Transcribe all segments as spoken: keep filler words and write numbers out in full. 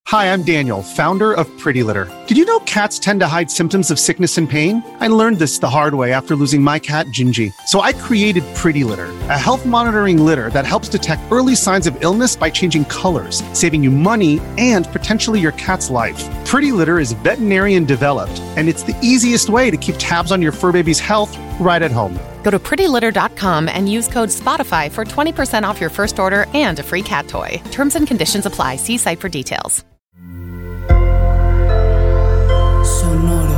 Hi, I'm Daniel, founder of Pretty Litter. Did you know cats tend to hide symptoms of sickness and pain? I learned this the hard way after losing my cat, Gingy. So I created Pretty Litter, a health monitoring litter that helps detect early signs of illness by changing colors, saving you money and potentially your cat's life. Pretty Litter is veterinarian developed, and it's the easiest way to keep tabs on your fur baby's health right at home. Go to pretty litter dot com and use code SPOTIFY for twenty percent off your first order and a free cat toy. Terms and conditions apply. See site for details. Sonoro.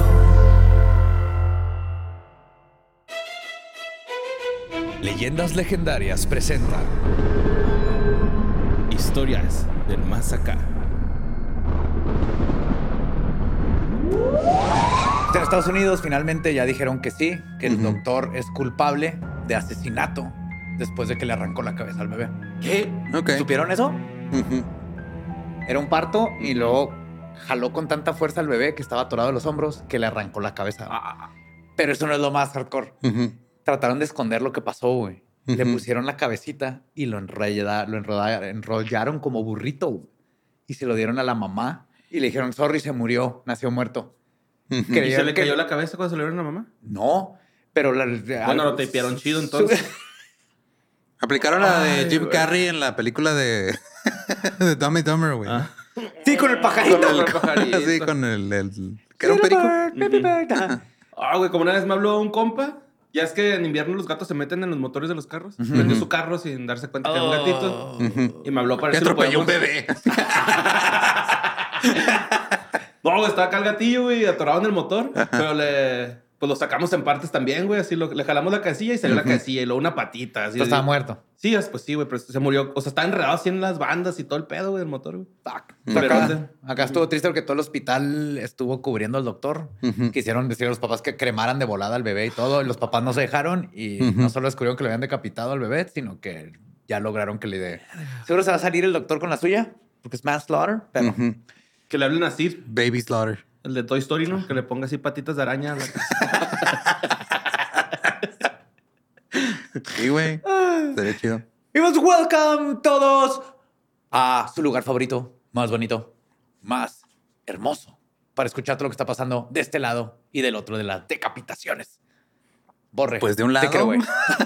Leyendas Legendarias presenta Historias del Más Acá. En Estados Unidos finalmente ya dijeron que sí, que el uh-huh. doctor es culpable de asesinato después de que le arrancó la cabeza al bebé. ¿Qué? Okay. ¿Supieron eso? Uh-huh. Era un parto y luego jaló con tanta fuerza al bebé que estaba atorado en los hombros que le arrancó la cabeza. Ah. Pero eso no es lo más hardcore. Uh-huh. Trataron de esconder lo que pasó, güey. Uh-huh. Le pusieron la cabecita y lo, enrolla, lo enrolla, enrollaron como burrito, güey. Y se lo dieron a la mamá y le dijeron, sorry, se murió, nació muerto. Uh-huh. ¿Y se le cayó que... la cabeza cuando se le dieron a la mamá? No, pero... La, bueno, lo tapearon chido entonces. Aplicaron la de Ay, Jim güey. Carrey en la película de, de Dumb and Dumber, güey. Ah. Sí, con el pajarito. Con el pajarito. Sí, con el... el que era un perico. Ah, uh-huh. güey, como una vez me habló un compa. Ya es que en invierno los gatos se meten en los motores de los carros. Uh-huh. Prendió su carro sin darse cuenta oh. que era un gatito. Uh-huh. Y me habló para decir... Que atropelló un bebé. No, estaba acá el gatillo, güey, atorado en el motor. Ajá. Pero le... Pues lo sacamos en partes también, güey. Así lo, le jalamos la casilla y salió uh-huh. la casilla. Y luego una patita. Así, pero estaba muerto. Sí, pues sí, güey. Pero se murió. O sea, estaba enredado así en las bandas y todo el pedo, güey, del motor, güey. Fuck. Uh-huh. Acá, acá estuvo triste porque todo el hospital estuvo cubriendo al doctor. Uh-huh. Quisieron decir a los papás que cremaran de volada al bebé y todo. Y los papás no se dejaron. Y uh-huh. no solo descubrieron que le habían decapitado al bebé, sino que ya lograron que le dé... Seguro se va a salir el doctor con la suya. Porque es manslaughter, pero... Uh-huh. Que le hablen así. Baby slaughter. El de Toy Story, ¿no? Que le ponga así patitas de araña a la Sí, güey. Sería chido. Y pues welcome todos a su lugar favorito, más bonito, más hermoso, para escuchar todo lo que está pasando de este lado y del otro de las decapitaciones. Borre. Pues de un lado. Te creo, güey.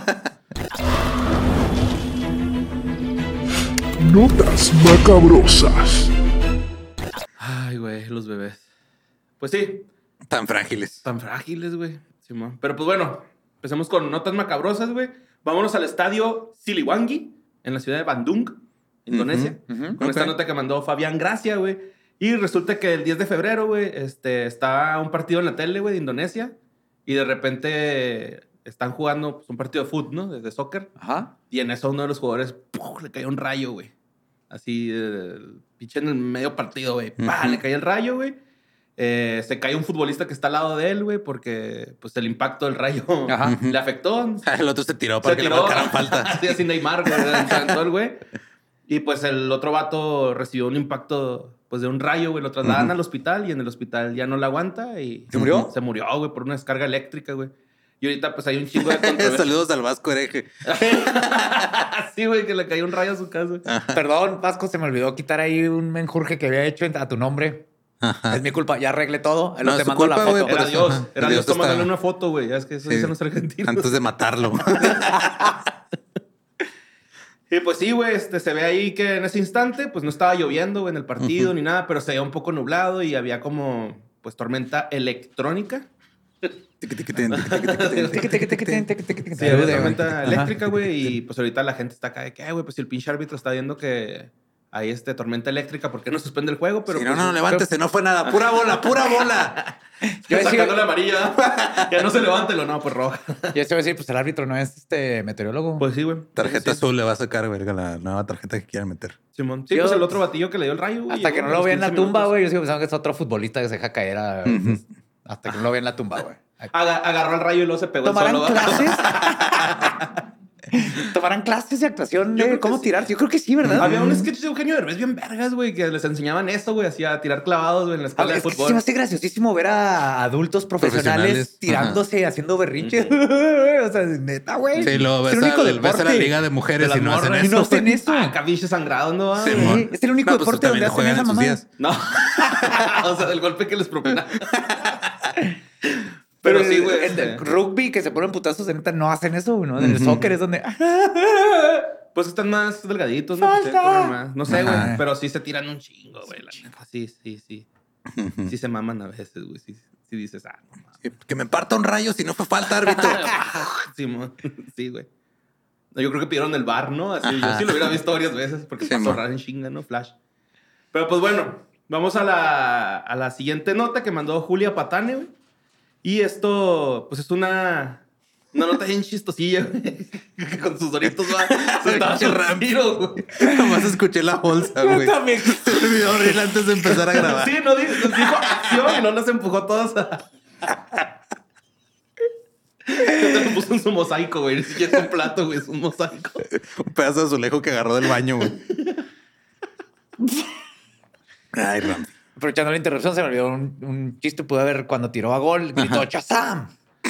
Notas macabrosas. Ay, güey, los bebés. Pues sí. Tan frágiles. Tan frágiles, güey. Sí, pero pues bueno, empecemos con notas macabrosas, güey. Vámonos al estadio Siliwangi, en la ciudad de Bandung, Indonesia. Uh-huh, uh-huh, con okay. esta nota que mandó Fabián Gracia, güey. Y resulta que el diez de febrero, güey, este, está un partido en la tele, güey, de Indonesia. Y de repente están jugando pues, un partido de fútbol, ¿no? De, de soccer. Ajá. Y en eso uno de los jugadores, ¡puf!, le cayó un rayo, güey. Así, eh, pinche en el medio partido, güey. Uh-huh. Le cayó el rayo, güey. Eh, se cae un futbolista que está al lado de él, güey, porque pues el impacto del rayo Ajá. le afectó. El otro se tiró para se que tiró, le marcaran falta. Así, así Neymar, güey, el güey. Y pues el otro vato recibió un impacto pues de un rayo, güey. Lo trasladan uh-huh. al hospital y en el hospital ya no la aguanta y... ¿Se murió? Se murió, güey, por una descarga eléctrica, güey. Y ahorita pues hay un chingo de controversia. Saludos al Vasco hereje. Sí, güey, que le cayó un rayo a su casa. Ajá. Perdón, Vasco, se me olvidó quitar ahí un menjurje que había hecho a tu nombre. Ajá. Es mi culpa, ya arreglé todo. Ahí no, te mando culpa, la foto. Wey, era Dios, ajá. era Dios, Dios tomándole una foto, güey. Ya es que eso sí. dicen los argentinos. Antes de matarlo. Y pues sí, güey, este, se ve ahí que en ese instante, pues no estaba lloviendo, güey, en el partido uh-huh. ni nada, pero se veía un poco nublado y había como, pues, tormenta electrónica. Sí, había tormenta eléctrica, güey, y pues ahorita la gente está acá de que, güey, pues si el pinche árbitro está viendo que hay este, tormenta eléctrica, ¿por qué no suspende el juego? Pero sí, pues, no, no, levántese, pero... no fue nada. Pura bola, pura bola. Yo sacando decía... la amarilla. Ya no se levántelo, no, pues roja. Yo te voy a decir, pues el árbitro no es este meteorólogo. Pues sí, güey. Tarjeta sí. azul le va a sacar, verga, la nueva tarjeta que quieran meter. Simón. Sí, yo... pues el otro batillo que le dio el rayo, güey. Hasta que no lo vea en la tumba, güey. Yo sigo pensando que es otro futbolista que se deja caer a... uh-huh. Hasta que no lo vea en la tumba, güey. Aga- agarró el rayo y luego se pegó el solo. ¿Tomarán clases? ¿Tomarán clases de actuación Yo de creo que cómo sí. tirar? Yo creo que sí, ¿verdad? Había un sketch de Eugenio Derbez bien vergas, güey, que les enseñaban eso, güey, hacía tirar clavados, güey, en la Ah, escuela de es que sí fútbol. se me hace graciosísimo ver a adultos profesionales, Profesionales. tirándose, haciendo berrinches. O sea, neta, güey. Sí, luego Es ves, el único al- ves a la deporte. liga de mujeres De y las no hacen morras. Y eso. no hacen eso. Ah, cabiche sangrado, ¿no? Sí, Sí, mon. Es el único No, pues deporte donde también hacen juegan esa en sus mamada. días. No. O sea, del golpe que les propina. Pero sí, güey. En este, el rugby que se ponen putazos, de neta, no hacen eso, ¿no? En el soccer es donde... Pues están más delgaditos, ¿no? Pues, Falta. corren más. No sé, güey. Ajá. Pero sí se tiran un chingo, güey. La neta. Sí, sí, sí. Sí se maman a veces, güey. Sí, sí dices, ah, no mames. Que me parta un rayo si no fue falta, árbitro. Sí, mo- sí, güey. Yo creo que pidieron el bar, ¿no? Así, yo Ajá. sí lo hubiera visto varias veces porque Sí, pasó mo. raro en chinga, ¿no? Flash. Pero pues bueno, vamos a la, a la siguiente nota que mandó Julia Patane, güey. Y esto, pues es una, una nota bien chistosilla, güey. Que con sus doritos va. Se estaba Pinche Ram. tiro, güey. Nomás escuché la bolsa, güey. también. Se me olvidó abrir antes de empezar a grabar. Sí, no, di- nos dijo acción y no nos empujó todos a... Te lo puso en su mosaico, güey. Ni siquiera es un plato, güey. Es un mosaico. Un pedazo de azulejo que agarró del baño, güey. Ay, Ram. Aprovechando la interrupción, se me olvidó un, un chiste. Pude ver cuando tiró a gol, gritó ¡Chazam!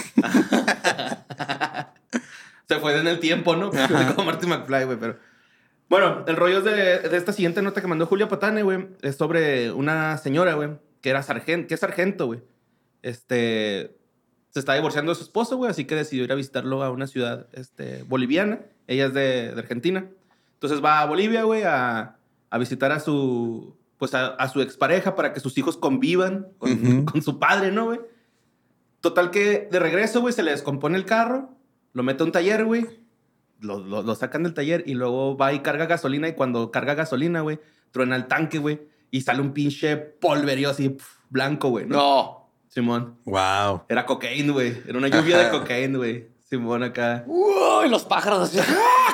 Se fue en el tiempo, ¿no? Como Marty McFly, güey, pero... Bueno, el rollo es de, de esta siguiente nota que mandó Julia Patane, güey. Es sobre una señora, güey, que era sargento, que es sargento, güey. Este... Se está divorciando de su esposo, güey, así que decidió ir a visitarlo a una ciudad este, boliviana. Ella es de, de Argentina. Entonces va a Bolivia, güey, a, a visitar a su... Pues a, a su expareja para que sus hijos convivan con, Ujú. con su padre, ¿no, güey? Total que de regreso, güey, se le descompone el carro, lo mete a un taller, güey, lo, lo, lo sacan del taller y luego va y carga gasolina y cuando carga gasolina, güey, truena el tanque, güey, y sale un pinche polverío así pf, blanco, güey, ¿no? No. Simón. Wow. Era cocaína, güey. Era una lluvia de cocaína, güey. Simón acá. Uy, los pájaros así.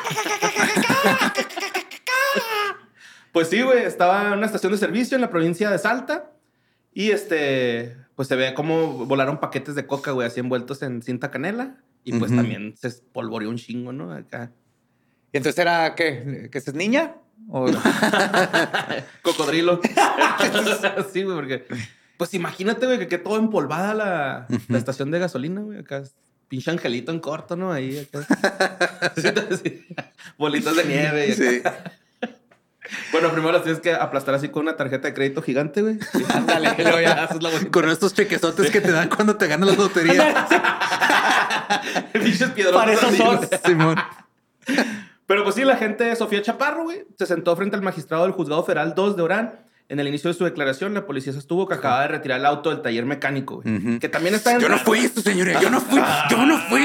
Pues sí, güey. Estaba en una estación de servicio en la provincia de Salta. Y este... Pues se ve cómo volaron paquetes de coca, güey, así envueltos en cinta canela. Y pues Ujú. también se espolvoreó un chingo, ¿no? Acá. ¿Y entonces era qué? ¿Que es niña? ¿O... Cocodrilo. Sí, güey, porque... Pues imagínate, güey, que quede todo empolvada la, la estación de gasolina, güey. Acá, pinche angelito en corto, ¿no? Ahí, acá. Sí, sí. Bolitas de nieve. Y acá. Sí. Bueno, primero las tienes que aplastar así con una tarjeta de crédito gigante, güey. Sí. Ándale, Y luego ya haces la bolita. Con estos chequezotes que te dan cuando te ganas la lotería. Pinches piedrotas Para eso así, son. güey. Simón. Pero pues sí, la gente Sofía Chaparro, güey, se sentó frente al magistrado del Juzgado Federal dos de Orán. En el inicio de su declaración, la policía sostuvo que acaba de retirar el auto del taller mecánico, güey. Ujú. Que también está en... Yo no fui esto, señores. Yo no fui. Yo no fui.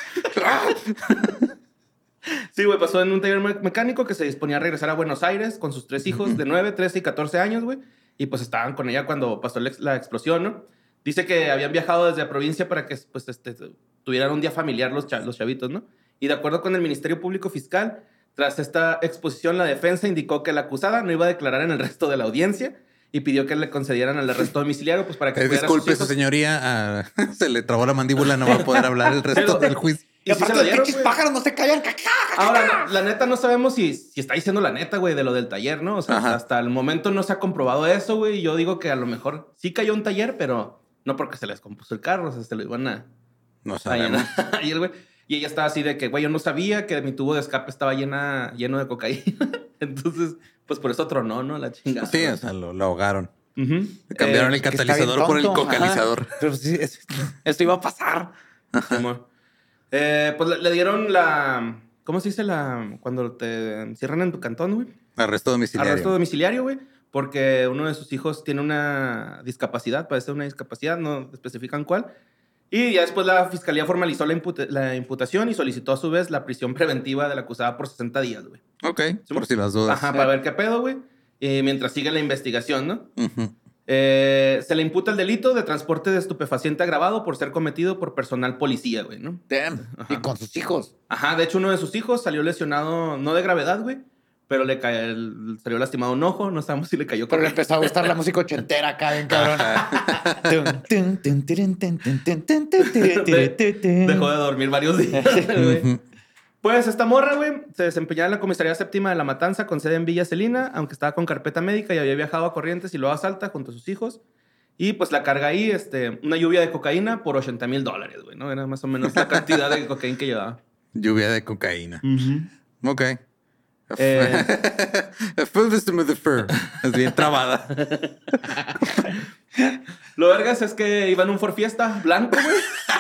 Sí, güey, pasó en un taller me- mecánico que se disponía a regresar a Buenos Aires con sus tres hijos de nueve, trece y catorce años, güey. Y pues estaban con ella cuando pasó la, ex- la explosión, ¿no? Dice que habían viajado desde la provincia para que pues, este, tuvieran un día familiar los, cha- los chavitos, ¿no? Y de acuerdo con el Ministerio Público Fiscal, tras esta exposición, la defensa indicó que la acusada no iba a declarar en el resto de la audiencia y pidió que le concedieran el arresto domiciliario pues, para que Eh, cuidara a sus disculpe, su hijos. señoría. ah, se le trabó la mandíbula. No va a poder hablar el resto Pero- del juicio. Y Y sí se aparte lo los dieron, pinches güey. pájaros no se callan. Ahora, la, la neta, no sabemos si, si está diciendo la neta, güey, de lo del taller, ¿no? O sea, Ajá. hasta el momento no se ha comprobado eso, güey. Yo digo que a lo mejor sí cayó un taller, pero no porque se les compuso el carro, o sea, se lo iban a, No a sabemos. llenar ayer, güey. Y ella estaba así de que, güey, yo no sabía que mi tubo de escape estaba llena, lleno de cocaína. Entonces, pues por eso tronó, ¿no? La chingada. Sí, o sea, lo, lo ahogaron. Ujú. Cambiaron Eh, el que está catalizador bien por el tonto. cocalizador. Ajá. Pero sí, es- esto iba a pasar. Simón. Eh, pues le, le dieron la... ¿Cómo se dice la... Cuando te encierran en tu cantón, güey? Arresto domiciliario. Arresto domiciliario, güey. Porque uno de sus hijos tiene una discapacidad, parece una discapacidad, no especifican cuál. Y ya después la fiscalía formalizó la, imput- la imputación y solicitó a su vez la prisión preventiva de la acusada por sesenta días, güey. Ok, por si las dudas. Ajá, para ver qué pedo, güey. Y mientras sigue la investigación, ¿no? Ujú. Eh, se le imputa el delito de transporte de estupefaciente agravado por ser cometido por personal policía, güey, ¿no? Damn. Y con sus hijos. Ajá, de hecho uno de sus hijos salió lesionado, no de gravedad, güey, pero le ca- el- salió lastimado un ojo, no sabemos si le cayó Pero le con... empezó a gustar la música ochentera acá, bien cabrón. Tun, tun, tun, turun, tun, tun, tun, tun, tun, tun, tun, tun. Dejó de dormir varios días, güey. Ujú. Pues esta morra, güey, se desempeñaba en la comisaría séptima de La Matanza con sede en Villa Celina, aunque estaba con carpeta médica y había viajado a Corrientes y luego a Salta junto a sus hijos. Y pues la carga ahí, este, una lluvia de cocaína por ochenta mil dólares, güey, ¿no? Era más o menos la cantidad de cocaína que llevaba. Lluvia de cocaína. Uh-huh. Ok. Eh... Es bien trabada. Lo vergas es que iba en un Ford Fiesta blanco, güey.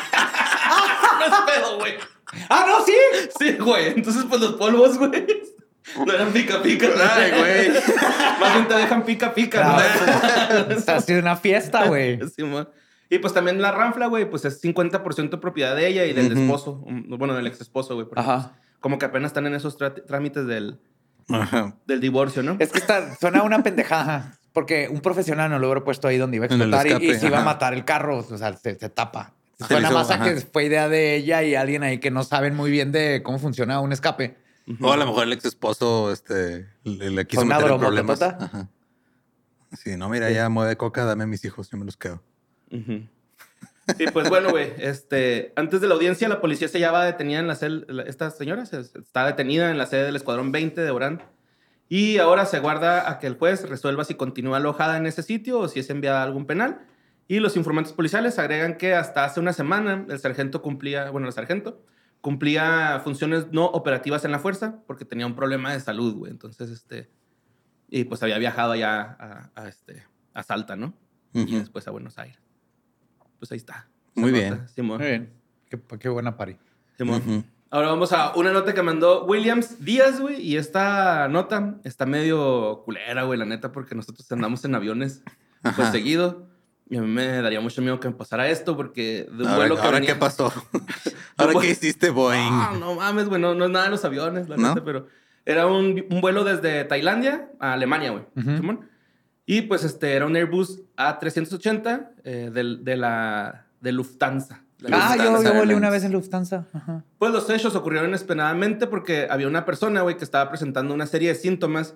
No es pedo, güey. ¡Ah, no, sí! Sí, güey. Entonces, pues los polvos, güey, no eran pica pica. Ay, güey. Más bien te dejan pica pica. Claro, ¿no? Está haciendo una fiesta, güey. Sí, man. Y pues también la ranfla, güey, pues es cincuenta por ciento propiedad de ella y del Uh-huh. esposo. Bueno, del ex esposo, güey. porque, Ajá. pues, como que apenas están en esos trá- trámites del, Ajá. del divorcio, ¿no? Es que está, suena una pendejada. Porque un profesional no lo hubiera puesto ahí donde iba a En el explotar y, escape, y se iba a ajá. matar el carro. O sea, se, se tapa. Se Suena hizo, más a ajá. que fue idea de ella y alguien ahí que no saben muy bien de cómo funciona un escape. O a lo mejor el ex esposo este, le, le quiso Fue una meter en broma, problemas. totota. Ajá. Sí, no, mira, ya mueve coca, dame a mis hijos, yo me los quedo. Uh-huh. Y pues bueno, güey, este, antes de la audiencia, la policía se hallaba detenida en la celda. Esta señora se, está detenida en la sede del Escuadrón veinte de Orán. Y ahora se aguarda a que el juez resuelva si continúa alojada en ese sitio o si es enviada a algún penal. Y los informantes policiales agregan que hasta hace una semana el sargento cumplía, bueno, el sargento cumplía funciones no operativas en la fuerza porque tenía un problema de salud, güey. Entonces, este, y pues había viajado allá a, a, este, a Salta, ¿no? Uh-huh. Y después a Buenos Aires. Pues ahí está. Muy Esa bien. nota, Simón. Muy bien. Qué, qué buena pari. Simón. Uh-huh. Ahora vamos a una nota que mandó Williams Díaz, güey. Y esta nota está medio culera, güey, la neta, porque nosotros andamos en aviones pues Ajá. seguido. Y a mí me daría mucho miedo que me pasara esto porque de un Ahora, vuelo que ¿ahora venía- qué pasó? ¿Ahora vuelo- qué hiciste, Boeing? Ah, no mames, güey, no, no es nada de los aviones, la ¿No? neta, pero era un, un vuelo desde Tailandia a Alemania, güey. Ujú. Simón. Y pues este era un Airbus A trescientos ochenta eh, del- de, la de Lufthansa. La Ah, yo, Lufthansa yo volé Airlines. una vez en Lufthansa. Ajá. Pues los hechos ocurrieron inesperadamente porque había una persona, güey, que estaba presentando una serie de síntomas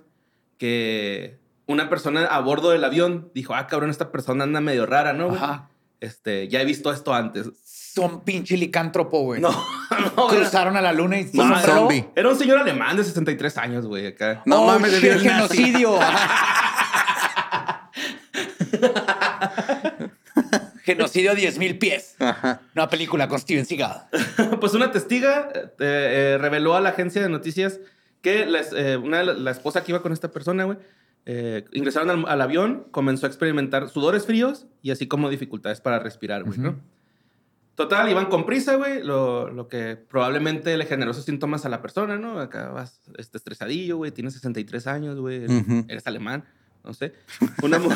que una persona a bordo del avión dijo, ah, cabrón, esta persona anda medio rara, ¿no, güey? Ajá. Este, ya he visto esto antes. Son pinche licántropo, güey. No, no, era, Cruzaron a la luna y... no, un era- zombie. era un señor alemán de sesenta y tres años, güey, acá. No Oh, mames, shit, de nazi. genocidio. Genocidio a diez mil pies. Ajá. Una película con Steven Seagal. Pues una testiga eh, eh, reveló a la agencia de noticias que la, eh, una, la esposa que iba con esta persona, güey, eh, ingresaron al, al avión, comenzó a experimentar sudores fríos y así como dificultades para respirar, güey, Ujú. ¿no? Total, iban con prisa, güey, lo, lo que probablemente le generó esos síntomas a la persona, ¿no? Acá vas este, estresadillo, güey, tienes sesenta y tres años, güey, eres, Ujú. eres alemán, no sé. Una mu-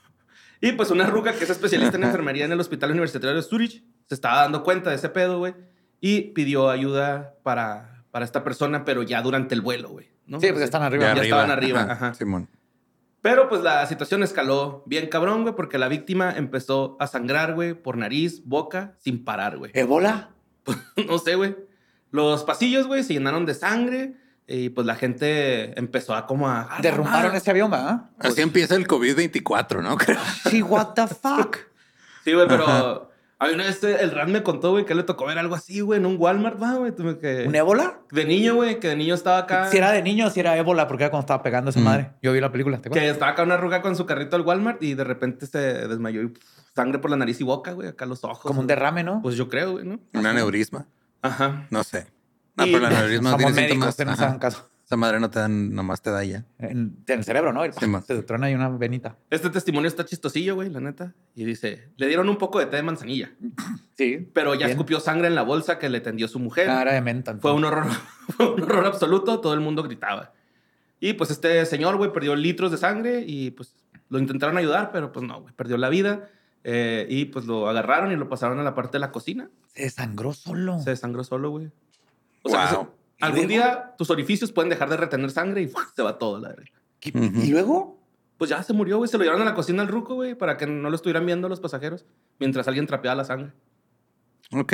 y pues una ruca que es especialista en enfermería en el Hospital Universitario de Zurich se estaba dando cuenta de ese pedo, güey, y pidió ayuda para, para esta persona, pero ya durante el vuelo, güey, ¿no? Sí, pues están arriba. Ya estaban arriba, ajá. Simón. Pero pues la situación escaló bien cabrón, güey, porque la víctima empezó a sangrar, güey, por nariz, boca, sin parar, güey. ¿Ebola? No sé, güey. Los pasillos, güey, se llenaron de sangre y pues la gente empezó a como a... a Derrumbaron mamar. ese avión, ¿verdad? Así empieza el COVID veinticuatro, ¿no? Creo. Sí, what the fuck. Sí, güey, pero... A mí una vez el Ran me contó, güey, que le tocó ver algo así, güey, en un Walmart, va, güey. tuve que- ¿Un ébola? De niño, güey, que de niño estaba acá... Si era de niño, si era ébola, porque era cuando estaba pegando esa Mm. madre. Yo vi la película, ¿te Que acuerdas? estaba acá una arruga con su carrito al Walmart y de repente se desmayó y pff, sangre por la nariz y boca, güey, acá los ojos. Como un derrame, ¿no? Pues yo creo, güey, ¿no? Un aneurisma. Ajá. No sé. No, Y- pero el aneurisma Somos tiene médicos, síntomas. que no Ajá. se hagan caso. Esa madre no te dan, nomás te da ya. En, en el cerebro, ¿no? Sí, man. Se trona ahí una venita. Este testimonio está chistosillo, güey, la neta. Y dice, le dieron un poco de té de manzanilla, Sí. pero ya Bien. escupió sangre en la bolsa que le tendió su mujer. Ah, era de menta. Fue entonces. un horror, fue un horror absoluto, todo el mundo gritaba. Y pues este señor, güey, perdió litros de sangre y pues lo intentaron ayudar, pero pues no, güey, perdió la vida. Eh, y pues lo agarraron y lo pasaron a la parte de la cocina. Se desangró solo. Se desangró solo, güey. O sea, Wow. que se- algún día tus orificios pueden dejar de retener sangre y ¡fua! Se va todo, la verga. ¿Qué- Ujú. ¿Y luego? Pues ya se murió, güey. Se lo llevaron a la cocina al ruco, güey, para que no lo estuvieran viendo los pasajeros mientras alguien trapeaba la sangre. Ok.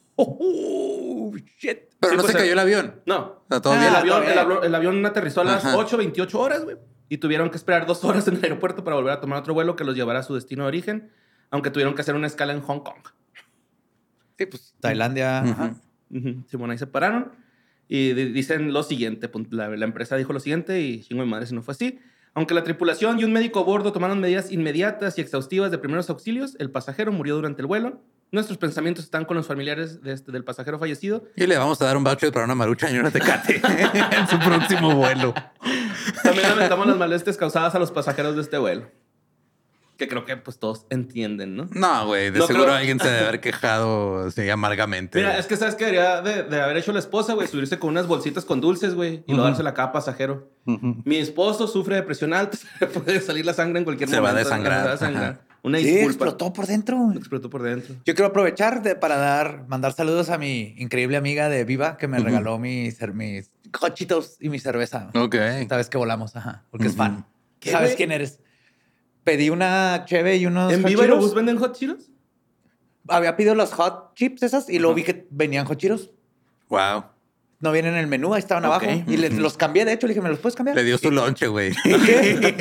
Oh, shit. Pero Sí, no pues, se cayó eh, el avión. No. O sea, todo Ah, el, bien. avión, está el, bien. avión, el avión aterrizó a las Ajá. ocho veintiocho horas, güey. Y tuvieron que esperar dos horas en el aeropuerto para volver a tomar otro vuelo que los llevara a su destino de origen, aunque tuvieron que hacer una escala en Hong Kong. Sí, pues Tailandia. Ujú. Ajá. Ujú. Simón, ahí se pararon. Y d- dicen lo siguiente, la, la empresa dijo lo siguiente y chingo de madre si no fue así. Aunque la tripulación y un médico a bordo tomaron medidas inmediatas y exhaustivas de primeros auxilios, el pasajero murió durante el vuelo. Nuestros pensamientos están con los familiares de este, del pasajero fallecido. Y le vamos a dar un voucher para una marucha y una tecate en su próximo vuelo. También lamentamos las molestias causadas a los pasajeros de este vuelo. Que creo que pues todos entienden, ¿no? No, güey. De No seguro creo- alguien se debe haber quejado así amargamente. Mira, es que sabes que debería de, de haber hecho la esposa, güey, subirse con unas bolsitas con dulces, güey, y lo dársela a cada pasajero. Mi esposo sufre de presión alta, se le puede salir la sangre en cualquier Se va a momento. desangrar, Se va a desangrar. ajá. Una Sí, disculpa. explotó por dentro. Explotó por dentro. Yo quiero aprovechar de- para dar, mandar saludos a mi increíble amiga de Viva que me regaló mis, cer- mis Hot Cheetos y mi cerveza. Ok. Esta vez que volamos, ajá, porque es Ujú. fan. ¿Qué, ¿Sabes güey? quién eres? Pedí una cheve y unos ¿En Hot Viva Cheetos. Aerobús venden hot Cheetos? Había pedido los Hot Chips esas y luego vi que venían Hot Cheetos. Wow. No vienen en el menú, ahí estaban Ok. abajo. Y les, los cambié, de hecho, le dije, ¿me los puedes cambiar? Le dio su lonche, güey. ¿Y qué?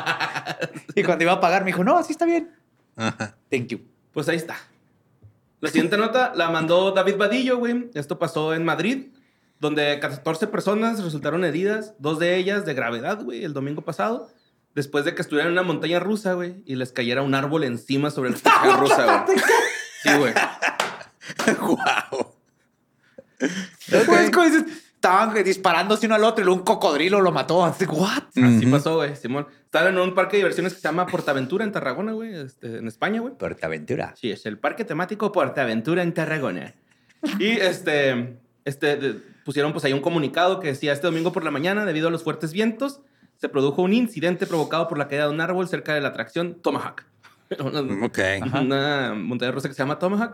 Y cuando iba a pagar, me dijo, no, así está bien. Ajá. Thank you. Pues ahí está. La siguiente nota la mandó David Vadillo, güey. Esto pasó en Madrid, donde catorce personas resultaron heridas, dos de ellas de gravedad, güey, el domingo pasado, después de que estuvieran en una montaña rusa, güey, y les cayera un árbol encima sobre la montaña rusa, güey. Sí, güey. Wow. Pues, como dices, estaban güey, disparándose uno al otro y luego un cocodrilo lo mató. Así, ¿what? Así pasó, güey, Simón. Estaban en un parque de diversiones que se llama Portaventura en Tarragona, güey, este, en España, güey. Portaventura. Sí, es el parque temático Portaventura en Tarragona. Y este, este, de- pusieron pues ahí un comunicado que decía, este domingo por la mañana, debido a los fuertes vientos, se produjo un incidente provocado por la caída de un árbol cerca de la atracción Tomahawk. una, Ok. una montaña rusa que se llama Tomahawk.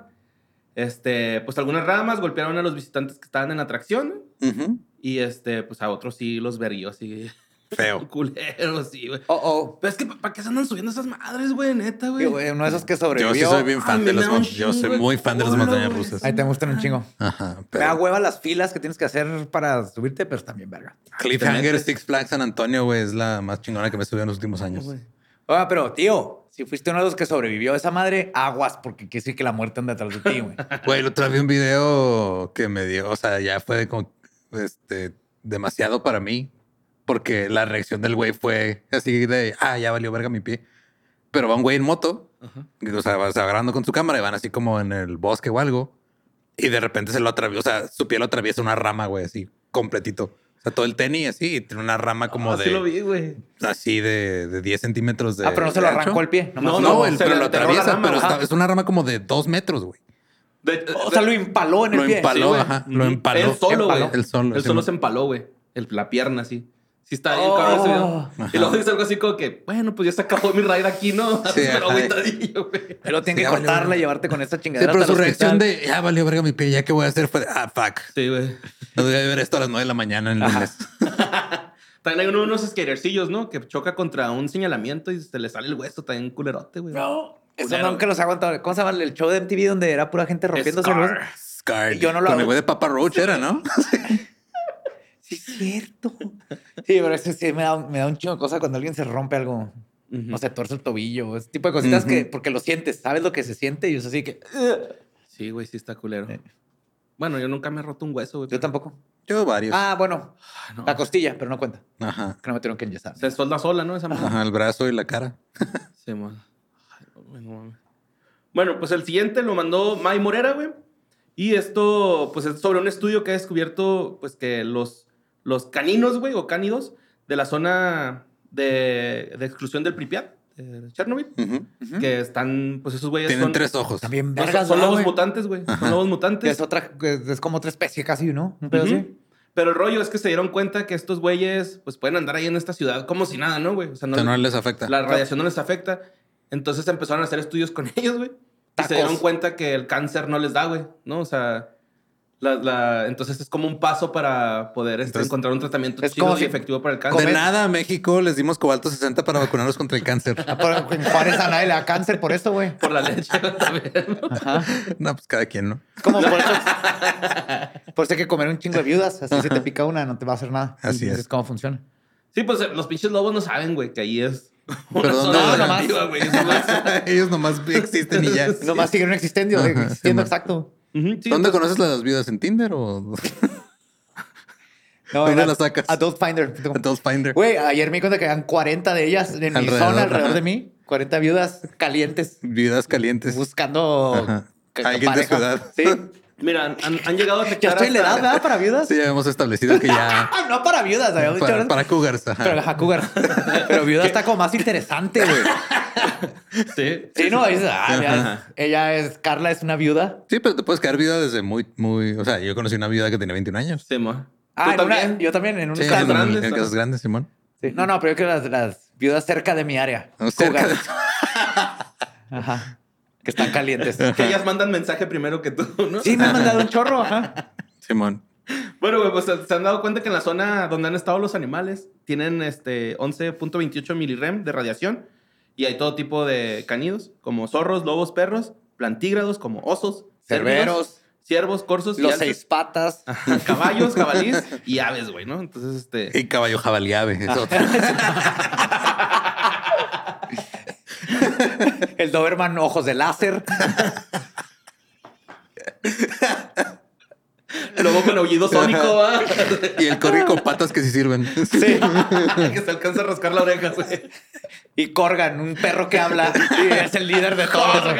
Este, pues algunas ramas golpearon a los visitantes que estaban en la atracción Ujú. y este, pues a otros sí los veríos así. Feo. Culeros, sí, güey. Oh, oh. Pero es que, ¿para qué se andan subiendo esas madres, güey? Neta, güey. Sí, güey, uno de esos que Yo sobrevivió. sí soy bien Ah, fan me de las da un mon- Yo soy chingo de muy fan de las culo, montañas güey. rusas. Ahí te gustan un chingo. Ajá. Me da Pero hueva las filas que tienes que hacer para subirte, pero están bien verga. Cliffhanger Six Flags San Antonio, güey, es la más chingona que me subió en los últimos años. Ah, pero tío, si fuiste uno de los que sobrevivió a esa madre, aguas, porque quiere decir que la muerte anda detrás de ti, güey. Güey, el otro día vi un video que me dio, o sea, ya fue como este demasiado para mí, porque la reacción del güey fue así de, ah, ya valió verga mi pie. Pero va un güey en moto, o sea, va se va grabando con su cámara y van así como en el bosque o algo, y de repente se lo atraviesa, o sea, su pie lo atraviesa una rama, güey, así completito. O sea, todo el tenis así, y tiene una rama como Ah, de sí lo vi, güey. así de, de diez centímetros de Ah, pero no se lo de ancho. arrancó el pie. nomás No, lo- No, no, el- se pero le lo enterró la atraviesa, rama, pero ajá. está- es una rama como de dos metros, güey. De- O sea, lo empaló en el Lo pie. empaló, güey. ajá. Lo Ujú. empaló. Él solo, güey. Empaló. Él solo, Él sí, solo man. se empaló, güey. El- La pierna, así. Sí está bien, Oh. cabrón, ese video. Y luego dice algo así como que, bueno, pues ya se acabó mi ride aquí, ¿no? Sí, Pero ajá. agüitadillo, güey. Pero tiene Sí, que vale, cortarla vale. y llevarte con esa Sí, chingadera. pero hasta su el reacción hospital. de ya valió verga mi pie, ya qué voy a hacer fue de ah, fuck. Sí, güey. No voy a ver esto a las nueve de la mañana en lunes. También hay uno de unos skatercillos, ¿no? Que choca contra un señalamiento y se le sale el hueso también culerote, güey. No, eso Culero. nunca los he aguantado. ¿Cómo se llama el show de M T V donde era pura gente rompiéndose el hueso? Scar. Scarred. Yo no lo Con hago. el güey de Papa Roach era, ¿no? Sí, es cierto. Sí, pero eso sí me da, me da un chingo de cosa cuando alguien se rompe algo. Ujú. O se torce el tobillo. Ese tipo de cositas Ujú. que, porque lo sientes, sabes lo que se siente y es así que. "Ugh". Sí, güey, sí está culero. Eh. Bueno, yo nunca me he roto un hueso, güey. Yo tampoco. Yo varios. Ah, bueno, no. la costilla, pero no cuenta. Ajá. Que no me tuvieron que enyesar. Se solda sola, ¿no? Esa madre. Ajá, el brazo y la cara. Sí, man. Ay, no, güey, no mames. Bueno, pues el siguiente lo mandó May Morera, güey. Y esto, pues es sobre un estudio que ha descubierto, pues que los, los caninos, güey, o cánidos de la zona de, de exclusión del Pripyat, de Chernobyl, Ujú. que están, pues esos güeyes Tienen son... tres ojos. También no, vergas, son, son ¿verdad, lobos güey? mutantes, güey. Ajá. Son lobos Que mutantes. es otra, que es como otra especie casi, ¿no? Un pedo Ujú. así. Pero el rollo es que se dieron cuenta que estos güeyes, pues pueden andar ahí en esta ciudad como si nada, ¿no, güey? O sea, O no, sea, no les afecta. la radiación no les afecta. Entonces empezaron a hacer estudios con ellos, güey. Y se Tacos. dieron cuenta que el cáncer no les da, güey, ¿no? O sea, la, la- entonces es como un paso para poder este, Entonces, encontrar un tratamiento es chido como y si- efectivo para el De cáncer. nada, a México les dimos cobalto sesenta para vacunarlos contra el cáncer. Ah, por- En Juárez a nadie le da cáncer por esto, güey. Por la leche también. Ajá. No, pues cada quien, ¿no? Es como por eso. Por eso hay que comer un chingo de viudas. Así si te pica una, no te va a hacer nada. Así es. Es como funciona. Sí, pues los pinches lobos no saben, güey, que ahí es una Pero zona ¿dónde- radioactiva, güey. Es nomás- Ellos nomás existen y ya. Nomás siguen existiendo, Ajá, existiendo sí, exacto. Ujú, sí, ¿Dónde entonces- conoces las viudas? ¿En Tinder o...? No, ¿Dónde era la sacas? Adult Finder. Adult Finder. Güey, ayer me di cuenta que eran cuarenta de ellas en mi Alrededor, zona, alrededor ajá. de mí. cuarenta viudas calientes Viudas calientes. buscando Ajá. que- Alguien de pareja. su edad. Sí. Mira, han, han llegado a Ya afectar estoy en la edad, hasta... ¿verdad? Para viudas. Sí, ya hemos establecido que ya... Ah, no para viudas. habíamos dicho, para, ¿verdad? para cougars. Ajá. Pero, ajá, cougar. Pero viuda está como más interesante, güey. Sí. Sí, no, es, ah, Ajá. ya, ella es, Carla es una viuda. Sí, pero te puedes quedar viuda desde muy, muy... O sea, yo conocí una viuda que tenía veintiún años. Sí, mo. Ah, ¿Tú en una- también? yo también, en un Sí, estado en, grandes, en ¿no? casas grandes, Simón. Sí. No, no, pero yo creo que las, las viudas cerca de mi área. No, cerca Cougar. de- Ajá. Que están calientes. Que ellas mandan mensaje primero que tú, ¿no? Sí, me han mandado un chorro, ajá. Simón. Bueno, güey, pues se han dado cuenta que en la zona donde han estado los animales tienen este once punto veintiocho milirem de radiación y hay todo tipo de canidos, como zorros, lobos, perros, plantígrados, como osos, Cerberos, ciervos, corzos, y los alces, seis patas. ajá, caballos, jabalíes y aves, güey, ¿no? Entonces, este... Y caballo jabalí ave. Es otro. El Doberman ojos de láser. Luego con aullido sónico, ¿va? Y el corri con patas que sí sirven. Sí. Que se alcanza a rascar la oreja, güey. Y Corgan, un perro que habla y es el líder de todos. güey.